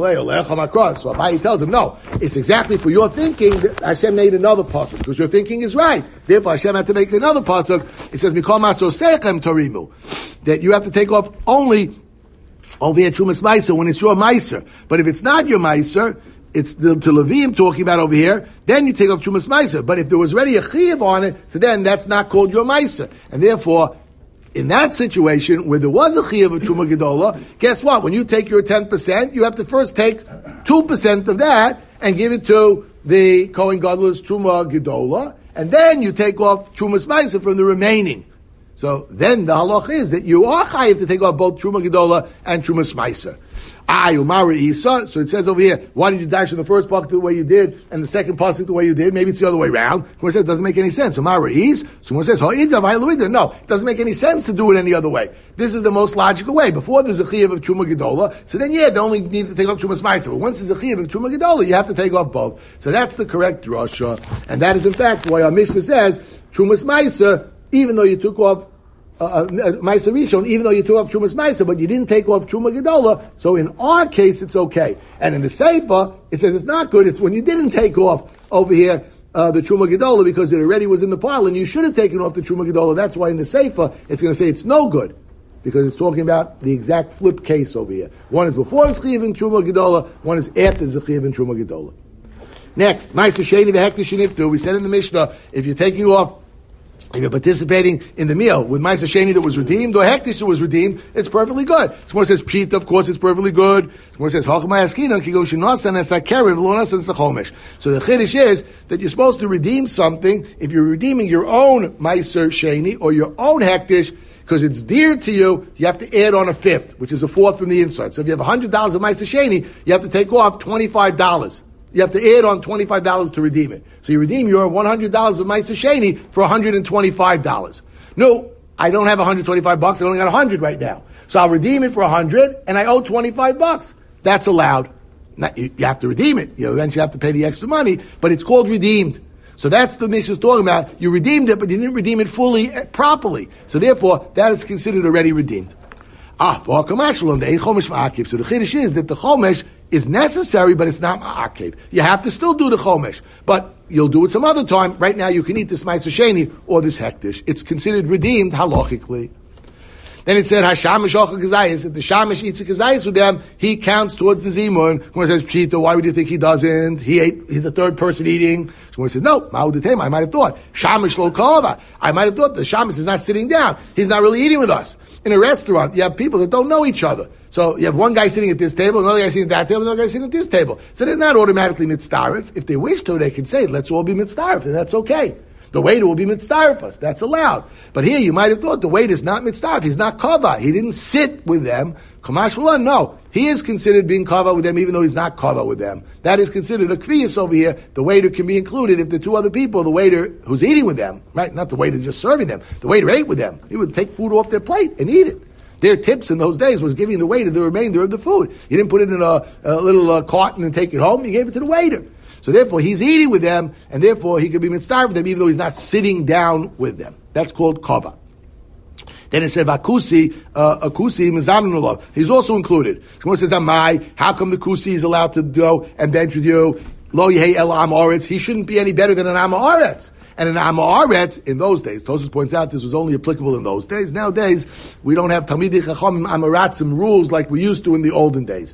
So Abaye tells him, no, it's exactly for your thinking that Hashem made another pasuk, because your thinking is right. Therefore Hashem had to make another pasuk. It says, Mikol Maso Sechem Torimu, that you have to take off only over here Trumas Ma'aser when it's your Ma'aser. But if it's not your Ma'aser, it's the to Levim talking about over here, then you take off Trumas Ma'aser. But if there was already a Chiv on it, so then that's not called your Ma'aser. And therefore, in that situation, where there was a Chiv of Truma Gedola, guess what? When you take your ten percent, you have to first take two percent of that and give it to the Kohen Gadol's Truma Gedola, and then you take off Trumas Ma'aser from the remaining. So then the halach is that you are chayiv to take off both Truma Gedola and Trumas Ma'aser. Ah, Umara Isa. So it says over here, why did you dash in the first pasuk the way you did, and the second pasuk the way you did? Maybe it's the other way around. Of course, it doesn't make any sense. Umara Is. Someone says, no, it doesn't make any sense to do it any other way. This is the most logical way. Before there's a chayiv of Truma Gedola, so then yeah, they only need to take off Trumas Ma'aser. But once there's a chayiv of Truma Gedola, you have to take off both. So that's the correct drasha, and that is in fact why our Mishnah says Trumas Ma'aser, even though you took off Uh, Ma'aser Rishon, even though you took off Trumas Ma'aser, but you didn't take off Truma Gedola, so in our case it's okay. And in the Seifa, it says it's not good, it's when you didn't take off over here uh, the Truma Gedola because it already was in the pile, and you should have taken off the Truma Gedola. That's why in the Seifa, it's going to say it's no good, because it's talking about the exact flip case over here. One is before it's Chiv in Truma Gedola, one is after it's Chiv in Truma Gedola. Next, Ma'aser Sheni v'Hektish Sheniftu, we said in the Mishnah, if you're taking off If you're participating in the meal with Ma'aser Sheni that was redeemed or Hektish that was redeemed, it's perfectly good. Someone says Pshita, of course it's perfectly good. Someone says Hachmai Askina, Kigo Shinosan as Hakerev, Lonasan Sachomesh. So the Chiddush is that you're supposed to redeem something if you're redeeming your own Ma'aser Sheni or your own Hektish, because it's dear to you, you have to add on a fifth, which is a fourth from the inside. So if you have one hundred dollars of Ma'aser Sheni, you have to take off twenty-five dollars. You have to add on twenty-five dollars to redeem it. So you redeem your one hundred dollars of Ma'aser Sheni for one hundred twenty-five dollars. No, I don't have one hundred twenty-five bucks. I only got one hundred right now. So I'll redeem it for one hundred and I owe twenty-five bucks. That's allowed. Now, you, you have to redeem it. You eventually have to pay the extra money, but it's called redeemed. So that's the Mishnah's talking about. You redeemed it, but you didn't redeem it fully, uh, properly. So therefore, that is considered already redeemed. Ah, so the Chiddush is that the Chomesh is necessary, but it's not ma'akev. You have to still do the Chomesh, but you'll do it some other time. Right now, you can eat this Ma'aser Sheni or this Hektish. It's considered redeemed halachically. Then it said, Hashamish ochel kazayis. If the Shamish eats a kazayis with them, he counts towards the Zimun. Someone says, Pshita, why would you think he doesn't? He ate, he's the third person eating. Someone says, no, Ma'udetema, I might have thought. Shamish lo kava. I might have thought the Shamish is not sitting down. He's not really eating with us. In a restaurant, you have people that don't know each other. So you have one guy sitting at this table, another guy sitting at that table, another guy sitting at this table. So they're not automatically mitzdarif. If they wish to, they can say, let's all be mitzdarif, and that's okay. The waiter will be mitzdarif us. That's allowed. But here you might have thought the waiter is not mitzdarif. He's not kava. He didn't sit with them. Kamash v'lan, no. He is considered being kava with them even though he's not kava with them. That is considered a kviyas over here. The waiter can be included if the two other people, the waiter who's eating with them, right? Not the waiter just serving them. The waiter ate with them. He would take food off their plate and eat it. Their tips in those days was giving the waiter the remainder of the food. You didn't put it in a, a little uh, carton and take it home. You gave it to the waiter. So therefore, he's eating with them, and therefore he could be mitzvah with them, even though he's not sitting down with them. That's called kava. Then it said, "Vakusi, uh, akusi mizamin." He's also included. Someone says, "Amai, how come the kusi is allowed to go and bench with you? Lo yehei el am aretz. He shouldn't be any better than an am aretz." And an am aretz in those days, Tosfos points out this was only applicable in those days. Nowadays, we don't have talmidei chachamim amaratzim rules like we used to in the olden days.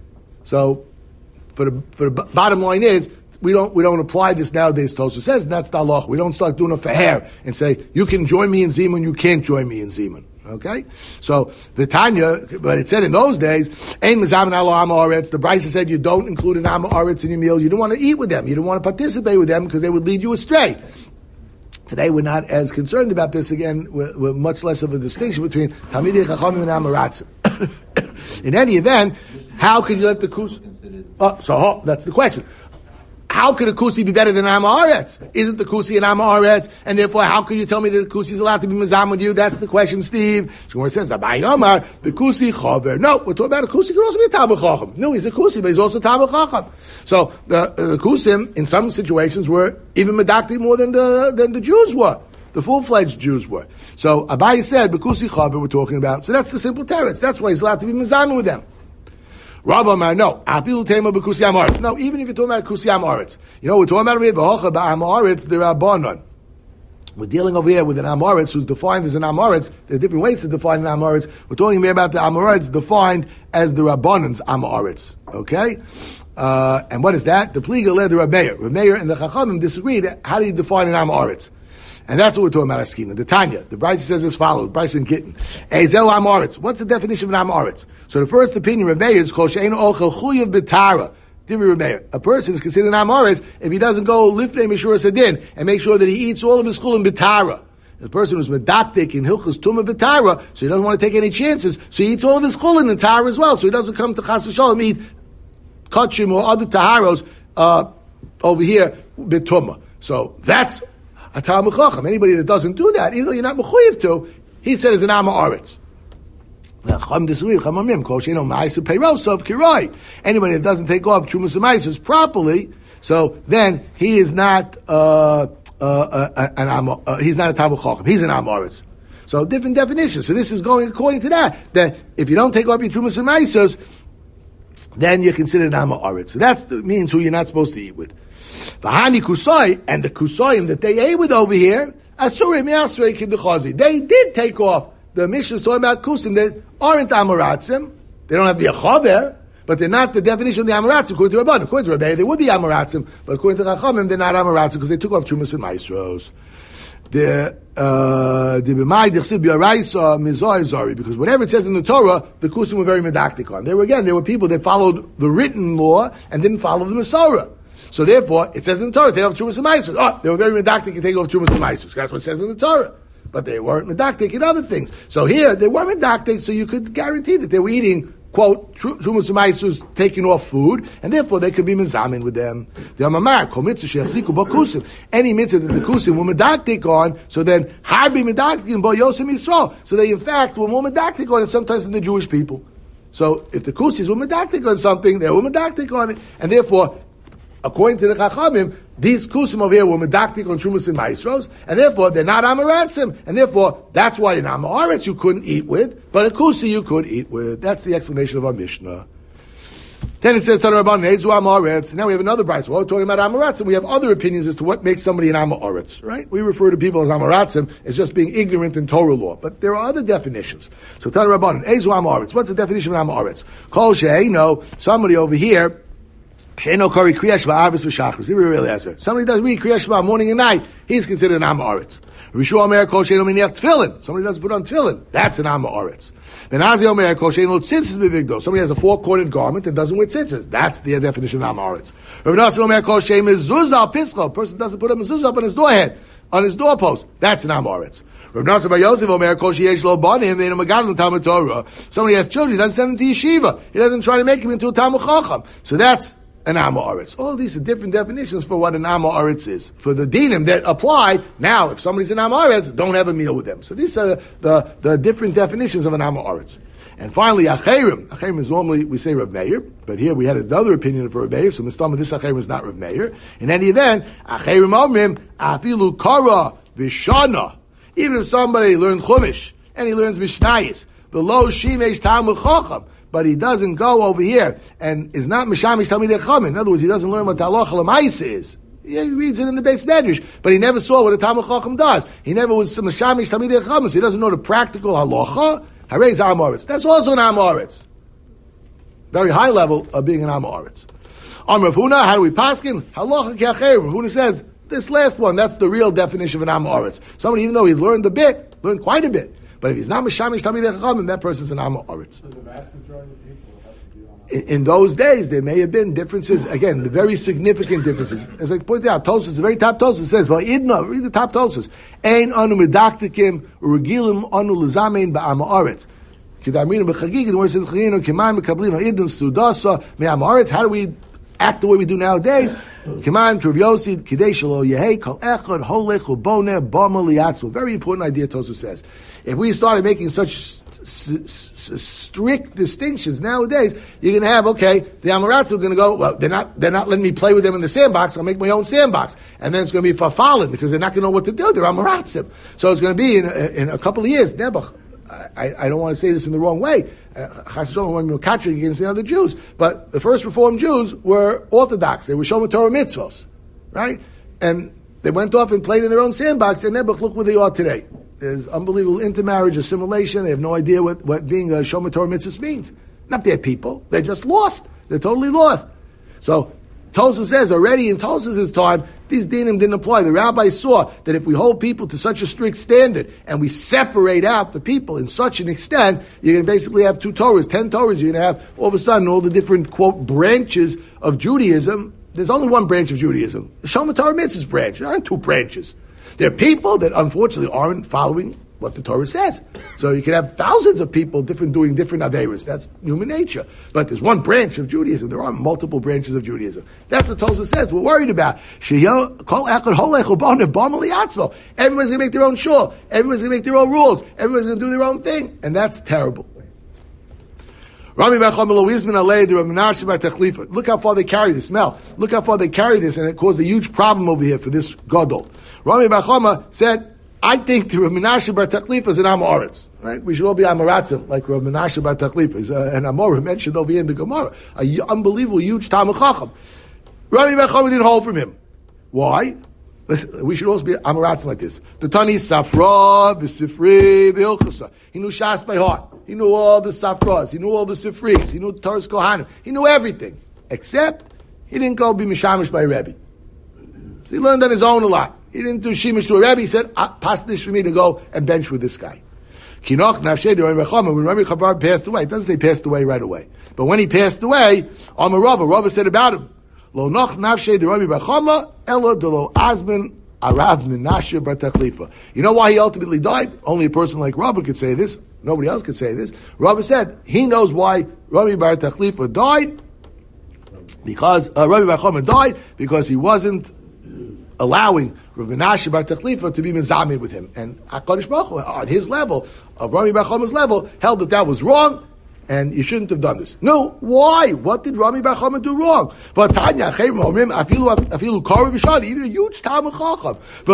So, for the for the bottom line is, we don't we don't apply this nowadays. Tosfos says, and that's the halacha. We don't start doing a fair and say you can join me in zimun, you can't join me in zimun. Okay, so the Tanya, but it said in those days, Ein mezamin alo am haaretz. The Brisa said you don't include an am haaretz in your meal. You don't want to eat with them. You don't want to participate with them because they would lead you astray. Today we're not as concerned about this. Again, we're, we're much less of a distinction between Talmidei Chachamim and am haaretzim. In any event, how could you let the kus? Oh, so oh, that's the question. How could a kusi be better than an am haaretz? Isn't the kusi an am haaretz? And therefore, how can you tell me that the kusi is allowed to be mezam with you? That's the question, Steve. Shmuel says, "Abai Yomar, the kusi chaver." No, we're talking about a kusi can also be a talmid chacham. No, he's a kusi, but he's also a talmid chacham. So the, uh, the kusim, in some situations, were even medakti more than the than the Jews were. The full-fledged Jews were. So Abai said, "Bekusi chaver." We're talking about. So that's the simple teretz. That's why he's allowed to be mezam with them. Rav Amar, no. Afilu tema b'kusi am haaretz. No, even if you're talking about kusi am haaretz. You know, we're talking about b'hocha ba'am haaretz, the rabbanon. We're dealing over here with an am haaretz who's defined as an am haaretz. There are different ways to define an am haaretz. We're talking here about the am haaretz defined as the rabbanon's am haaretz. Okay? Uh, and what is that? The pliga led the Rabbeir. Rabbeir and the Chachamim disagreed. How do you define an am haaretz? And that's what we're talking about, Askina. The Tanya. The Brisa says as follows. Brisa and Gittin. Ezel am haaretz. What's the definition of an am haaretz? So the first opinion of Rabbeir is Kol she'ein ochel chuyav b'tara. A person is considered an am haaretz if he doesn't go lifnei mishur sadin and make sure that he eats all of his chulin b'tara. The person who's medaktik in hilchus tumah b'tara, so he doesn't want to take any chances, so he eats all of his chulin in tara as well, so he doesn't come to chas v'shalom eat kachim or other taharos uh, over here b'tumah. So that's a talmid chacham. Anybody that doesn't do that, even though you're not mechuyev to, he said is an am haaretz. Anybody that doesn't take off Trumas and Maisos properly, so then he is not uh, uh, uh, an am, uh, he's not a talmid chacham. He's an am haaretz. So different definitions. So this is going according to that. That if you don't take off your Trumas and Maisos, then you're considered an am haaretz. So that means who you're not supposed to eat with. The hani kusai and the kusayim that they ate with over here, asuri mi'asrei kidduchazi. They did take off. The Mishnah is talking about kusim that aren't amaratzim. They don't have to be a chaver, but they're not the definition of the amaratzim according to Rabban. According to Rabbi, they would be amaratzim, but according to Chachamim, they're not amaratzim because they took off trumas and maisros. the uh, the b'mai d'chsid b'araisa mizoy zori, because whatever it says in the Torah, the Kusim were very medactic on. They were again, they were people that followed the written law and didn't follow the Masorah. So therefore, it says in the Torah, take off Trumas and Maisus. Oh, they were very medactic and take off Trumas and Maisus. That's what it says in the Torah. But they weren't medactic in other things. So here, they were medactic, so you could guarantee that they were eating, quote, Trumas and Maisus, taking off food, and therefore they could be mezamin with them. The Amamar, kol mitzvah she'achziku bo kusim. Any mitzvah that the kusim were medactic on, so then, harbi medactic bo yosem Yisrael. So they, in fact, were more medactic on it sometimes than the Jewish people. So if the kusis were medactic on something, they were medactic on it, and therefore, according to the Chachamim, these kusim over here were medactic on Trumas and Maisros, and therefore they're not Amaratzim, and therefore that's why in Amaretz you couldn't eat with, but a kusi you could eat with. That's the explanation of our Mishnah. Then it says, Tana Rabban, Nezu Amaretz. Now we have another brayso. Well, we're talking about Amaratzim. We have other opinions as to what makes somebody an Amaretz, right? We refer to people as Amaratzim as just being ignorant in Torah law, but there are other definitions. So Tana Rabban, Nezu Amaretz. What's the definition of Amaretz? Kol she'eino, somebody over here, Sheino Kari Kriyash Ba'arvis V'Shachris. He really has it. Somebody does read Kriyash Ba morning and night, he's considered an Am Haaretz. Rishu Omer Kol Sheino Miniach Tefillin. Somebody doesn't put on Tefillin. That's an Am Haaretz. Benazi Omer Kol Sheino Tzitzis B'Vigdo. Somebody has a four-cornered garment and doesn't wear tzitzis. That's the definition of Am Haaretz. Rav Nasi Omer Kol Sheino Mezuzah Al Pischa. A person doesn't put a mezuzah up on his doorhead, on his doorpost. That's an Am Haaretz. Rav Nasi Bar Yosef Omer Kol Sheyesh Lo Banim Ve'Eino Megadol Talmud Torah. Somebody has children, he doesn't send them to yeshiva. He doesn't try to make him into a Talmud Chacham. So that's an Amma Aretz. All these are different definitions for what an Amma Aretz is. For the dinim that apply, now, if somebody's an Amma Aretz, don't have a meal with them. So these are the, the different definitions of an Amma Aretz. And finally, Acherim. Acherim is normally, we say Rav Meir, but here we had another opinion for Rav Meir, so Mistama, this Acherim is not Rav Meir. In any event, Acherim Omrim, Afilu Kara Vishana. Even if somebody learned Chumash, and he learns Mishnayis, the Lo Shimesh Talmud Chacham, but he doesn't go over here and is not Mishamish Talmidei Chachamim. In other words, he doesn't learn what Halacha L'maisa is. Yeah, he reads it in the base medrash, but he never saw what a Talmud Chacham does. He never was Mishamish Talmidei Chachamim, so he doesn't know the practical Halacha. Harei Am Haaretz. That's also an Am Haaretz. Very high level of being an Am Haaretz. On Rav Huna, how do we paskin? Halacha Ke'acherim. Rav Huna says, this last one, that's the real definition of an Am Haaretz. Somebody, even though he learned a bit, learned quite a bit, but if he's not Mishamish Talmidei Chachamim, that person's an Am Haaretz. So the vast majority of people have to be on in, in those days, there may have been differences. Again, the very significant differences. As I pointed out, Tosfos, the very top Tosfos says, "Well, idna, read the top Tosfos. Ein anu medaktikim regilim anu lezamein ba'am haaretz." Kedamrinu b'chagigin, where it says chagigin kiman mekablin idun sudasa me'am haaretz. How do we act the way we do nowadays? Kiman kurvyosid kidei shelo yehei kol echad holech uboneh bama liyatzmo. Very important idea, Tosfos says. If we started making such S- s- strict distinctions nowadays, you're going to have, okay, the Amaratz are going to go, well, they're not, they're not letting me play with them in the sandbox, I'll make my own sandbox. And then it's going to be Fafalin, because they're not going to know what to do, they're Amaratzim. So it's going to be in, in a couple of years, Nebuch. I, I don't want to say this in the wrong way. Chas v'sholom, when we were catching against the other Jews, but the first Reformed Jews were Orthodox, they were Shomer Torah mitzvos, right? And they went off and played in their own sandbox, and Nebuch, look where they are today. There's unbelievable intermarriage, assimilation. They have no idea what, what being a Shomer Torah mitzvah means. Not their people. They're just lost. They're totally lost. So, Tosfos says, already in Tosfos' time, these dinim didn't apply. The rabbis saw that if we hold people to such a strict standard, and we separate out the people in such an extent, you're going to basically have two Torahs, ten Torahs. You're going to have, all of a sudden, all the different, quote, branches of Judaism. There's only one branch of Judaism. The Shomer Torah mitzvah branch. There aren't two branches. There are people that unfortunately aren't following what the Torah says. So you can have thousands of people different doing different averos. That's human nature. But there's one branch of Judaism. There are multiple branches of Judaism. That's what Tosfos says. We're worried about. Everyone's going to make their own shul. Everyone's going to make their own rules. Everyone's going to do their own thing. And that's terrible. Look how far they carry this. Mel, look how far they carry this, and it caused a huge problem over here for this gadol. Rami Bar Chama said, I think the Rav Menashe Bar Taklifa is an Am Haaretz. Right? We should all be Amaratzim, like Rav Menashe Bar Taklifa is uh, an Amorah mentioned over here in the Gemara. An unbelievable, huge Talmud Chacham. Rami Bar Chama didn't hold from him. Why? We should also be Amaratzim like this. The Tani Safra, the Sifri, the Ilchasa. He knew Shas by heart. He knew all the Safras. He knew all the Sifris. He knew the Torah's Kohanim. He knew everything. Except, he didn't go be Mishamish by Rebbe. So he learned on his own a lot. He didn't do Shemesh to a Rebbe. He said, ah, pass this for me to go and bench with this guy. Kinoch nafshei the Rabbi Chama, when Rabbi Chabar passed away, it doesn't say passed away right away. But when he passed away, Amar Rava, Rava said about him, Lo noch nafshei the Rabbi Chama, Elo de lo azmin Arav Menashe bar Tachlifa. You know why he ultimately died? Only a person like Rava could say this. Nobody else could say this. Rava said, he knows why Rabbi bar Tachlifa died, because, uh, Rabbi bar Chama died, because he wasn't allowing Rav Menashe bar Tachlifa to be mezamid with him. And HaKadosh Baruch Hu, on his level, of Rabbi bar Chama's level, held that that was wrong, and you shouldn't have done this. No, why? What did Rabbi bar Chama do wrong? Even a huge Talmud Chacham.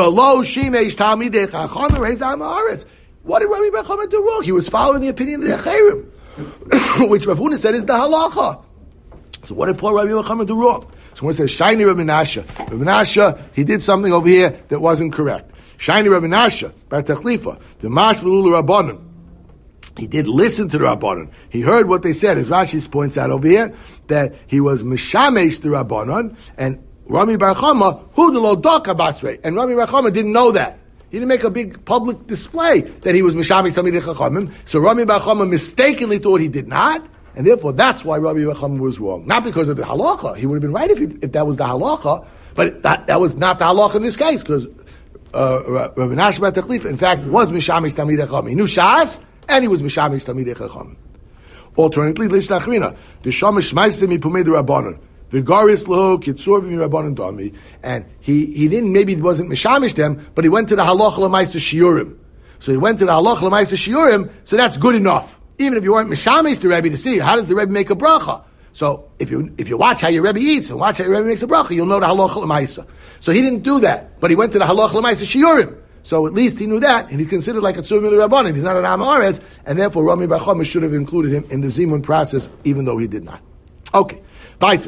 What did Rabbi bar Chama do wrong? He was following the opinion of the Acherim, which Rav Huna said is the halacha. So what did poor Rabbi bar Chama do wrong? So when it says Shiny Rabbi Menashe, Rabbi Menashe, he did something over here that wasn't correct. Shiny Rabbi Menashe, bar Tachlifa, the Mash V'lulu Rabbanon. He did listen to the Rabbanon. He heard what they said. As Rashi points out over here, that he was Mishamesh the Rabbanon, and Rami bar Chama, who the lo daka basrei. And Rami bar Chama didn't know that. He didn't make a big public display that he was Mishamesh Talmidei Chachamim. So Rami bar Chama mistakenly thought he did not, and therefore that's why Rabbi bar Chama was wrong. Not because of the halacha. He would have been right if, he, if that was the halacha, but that, that was not the halacha in this case, because uh, Rabbi Menashe bar Tachlifa, in fact, was Mishamesh Talmidei Chachamim. He knew Shas, and he was Mishamesh Talmidei Chachamim. Alternatively, Lishnachrina, the Shamash Maisim Ipumei the Rabbanon, the Garis Lo Kitzur V'mi Rabbanon Dami, and he he didn't, maybe he wasn't Mishamesh them, but he went to the Halacha L'Maisa Shiurim. So he went to the Halacha L'Maisa Shiurim, so that's good enough. Even if you weren't Mishamesh the Rebbe to see, how does the Rebbe make a bracha? So if you if you watch how your Rebbe eats and watch how your Rebbe makes a bracha, you'll know the Halacha L'Maisa. So he didn't do that, but he went to the Halacha L'Maisa Shiurim. So at least he knew that, and he's considered like a Tzur Min Rabbanan. He's not an Am Haaretz, and therefore Rami bar Chama should have included him in the Zimun process, even though he did not. Okay, Baitu.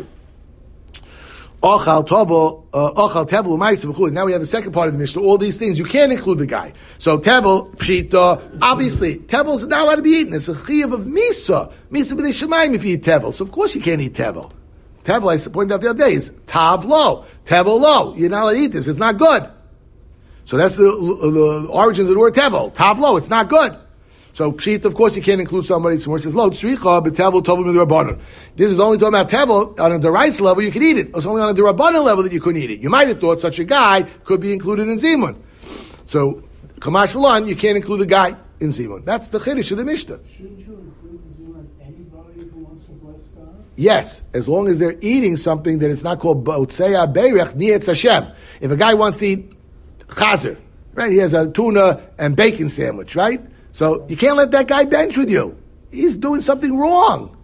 Ochal Tovel, Ochal Tevel U'Maisa V'Chuli. Now we have the second part of the Mishnah. All these things, you can't include the guy. So Tevel, Pshita, obviously, Tevel's not allowed to be eaten. It's a Chiyav of Misa. Misa B'nei Shemayim if you eat Tevel. So of course you can't eat Tevel. Tevel, I pointed out the other day, is Tav Lo. Tevel Lo. You're not allowed to eat this. It's not good. So that's the, the origins of the word tevel. Tavlo, it's not good. So pshit, of course, you can't include somebody. Somewhere says lo tzricha, but tevel tovim d'rabbanan. This is only talking about tevel on a derais level. You can eat it. It's only on a d'rabbanan level that you couldn't eat it. You might have thought such a guy could be included in zimun. So kamash v'lan, you can't include the guy in zimun. That's the chiddush of the Mishnah. Shouldn't you include in zimun anybody who wants to bless God? Yes, as long as they're eating something that it's not called ba'otzeya beirech nietz Hashem. If a guy wants to eat chazer, right? He has a tuna and bacon sandwich, right? So you can't let that guy bench with you. He's doing something wrong.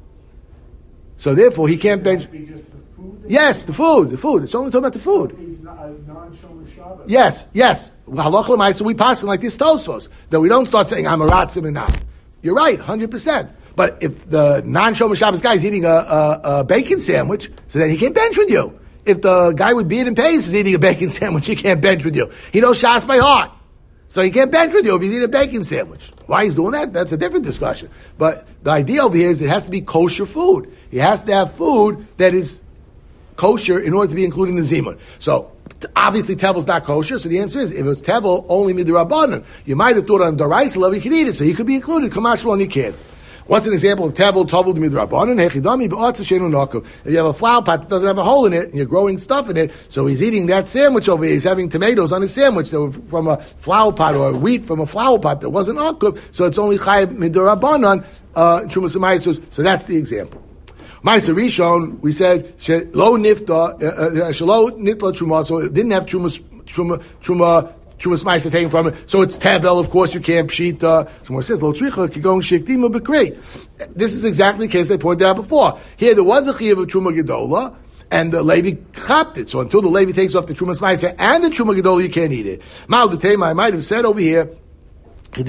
So therefore, he can't bench. Be just the food? Yes, the food, the food. It's only talking about the food. He's not a non-shomer Shabbat. Yes, yes. Halach l'maisa, we pass like this Tosos, that we don't start saying I'm a ratzim and not. You're right, one hundred percent. But if the non-shomer Shabbos guy is eating a, a, a bacon sandwich, so then he can't bench with you. If the guy with beard and pace is eating a bacon sandwich, he can't bench with you. He knows Shas by heart. So he can't bench with you if he's eating a bacon sandwich. Why he's doing that, that's a different discussion. But the idea over here is it has to be kosher food. He has to have food that is kosher in order to be included in the zimun. So obviously tevel's not kosher, so the answer is, if it's tevel only midrabanan, you might have thought on the rice level you could eat it, so he could be included. Kamash lo, you can't. What's an example of tevel, tovel, midrabanan? Hechidami be'atz shenu nakum. If you have a flower pot that doesn't have a hole in it, and you're growing stuff in it, so he's eating that sandwich over here, he's having tomatoes on his sandwich that were from a flower pot, or wheat from a flower pot that wasn't akuv, so it's only chayav midrabanan, uh, trumas and maisus, so that's the example. Ma'aser Rishon, we said lo nifta, shelo nitla truma, so it didn't have trumas, truma, truma, trumas ma'aser taken from it. So it's tevel, of course, you can't pshita. So it says lo tzricha kigon shiktima b'kreit. This is exactly the case they pointed out before. Here there was a chiyuv of truma gedola, and the Levi chapped it. So until the Levi takes off the trumas ma'aser and the truma gedola, you can't eat it. Mal d'tema, I might have said over here. As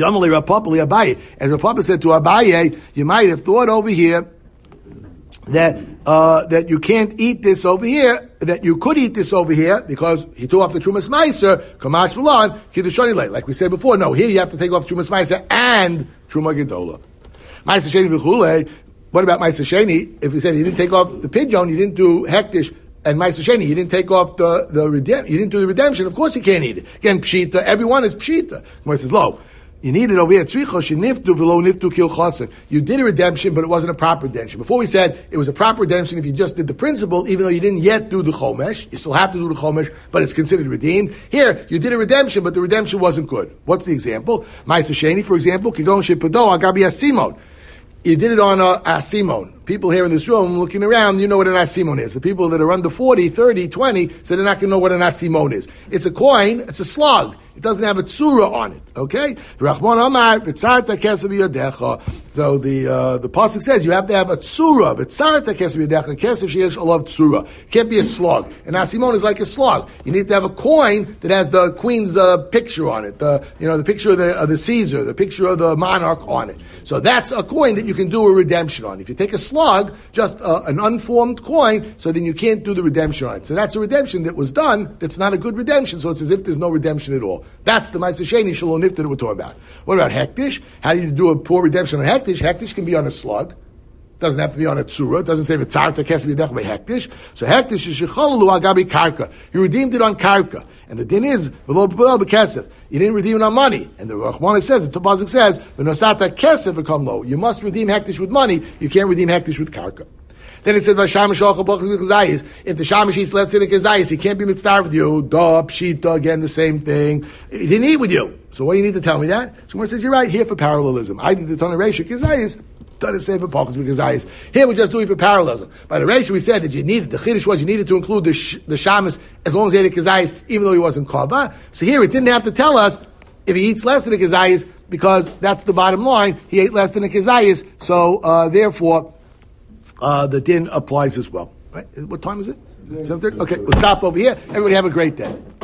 Rapapa said to Abaye, you might have thought over here that uh, that you can't eat this over here, that you could eat this over here, because he took off the Trumas Meiser, Kamash Milan, Kiddushani Lay. Like we said before, no, here you have to take off Trumas Meiser and Truma Gedola. Meiser Sheni V'chule, what about Meiser Sheni? If we said he didn't take off the pidyon, he didn't do Hektish And Ma'aser Sheni, you didn't take off the, the redemption, you didn't do the redemption, of course you can't eat it. Again, Pshita, everyone is Pshita. Gemara says, lo, you need it over here. Tzricha sheniftu v'lo niftu kil chaser. You did a redemption, but it wasn't a proper redemption. Before we said it was a proper redemption if you just did the principle, even though you didn't yet do the chomesh. You still have to do the chomesh, but it's considered redeemed. Here, you did a redemption, but the redemption wasn't good. What's the example? Ma'aser Sheni, for example, kigon shepado agabi asimon. You did it on a asimon. People here in this room looking around, you know what an asimon is. The people that are under forty, thirty, twenty, so they're not going to know what an asimon is. It's a coin, it's a slug. It doesn't have a tsura on it, okay? So the uh, the pasuk says you have to have a tsura. It can't be a slug. An asimon is like a slug. You need to have a coin that has the queen's uh, picture on it, the you know the picture of the, of the Caesar, the picture of the monarch on it. So that's a coin that you can do a redemption on. If you take a slug, just uh, an unformed coin, so then you can't do the redemption on it. So that's a redemption that was done. That's not a good redemption. So it's as if there's no redemption at all. That's the Ma'aser Sheni Shalom Nifta that we're talking about. What about Hektish? How do you do a poor redemption on Hektish? Hektish can be on a slug. Doesn't have to be on a tsura. It doesn't say v'tzar takes b'yedech by Hektish. So Hektish is shechalalu agabi karka. You redeemed it on karka. And the din is, v'lo b'kesef. You didn't redeem it on money. And the Rachmana says, the Tobazak says, v'nosata kesef v'kam lo. You must redeem Hektish with money. You can't redeem Hektish with karka. Then it says, if the shamish eats less than a kezayis, he can't be mitzvah with you. Duh, pshita, again, the same thing. He didn't eat with you. So what do you need to tell me that? So when it says, you're right, here for parallelism. I did the ton of ratio kezayis, done the same for pachas with kezayis. Here we're just doing for parallelism. By the ratio we said that you needed, the chiddush was you needed to include the, sh- the shamis as long as he ate a kezayis, even though he wasn't kaba. So here it didn't have to tell us if he eats less than a kezayis, because that's the bottom line. He ate less than a kezayis, so uh, therefore, Uh, the din applies as well. Right? What time is it? seven thirty? Okay, we'll stop over here. Everybody have a great day.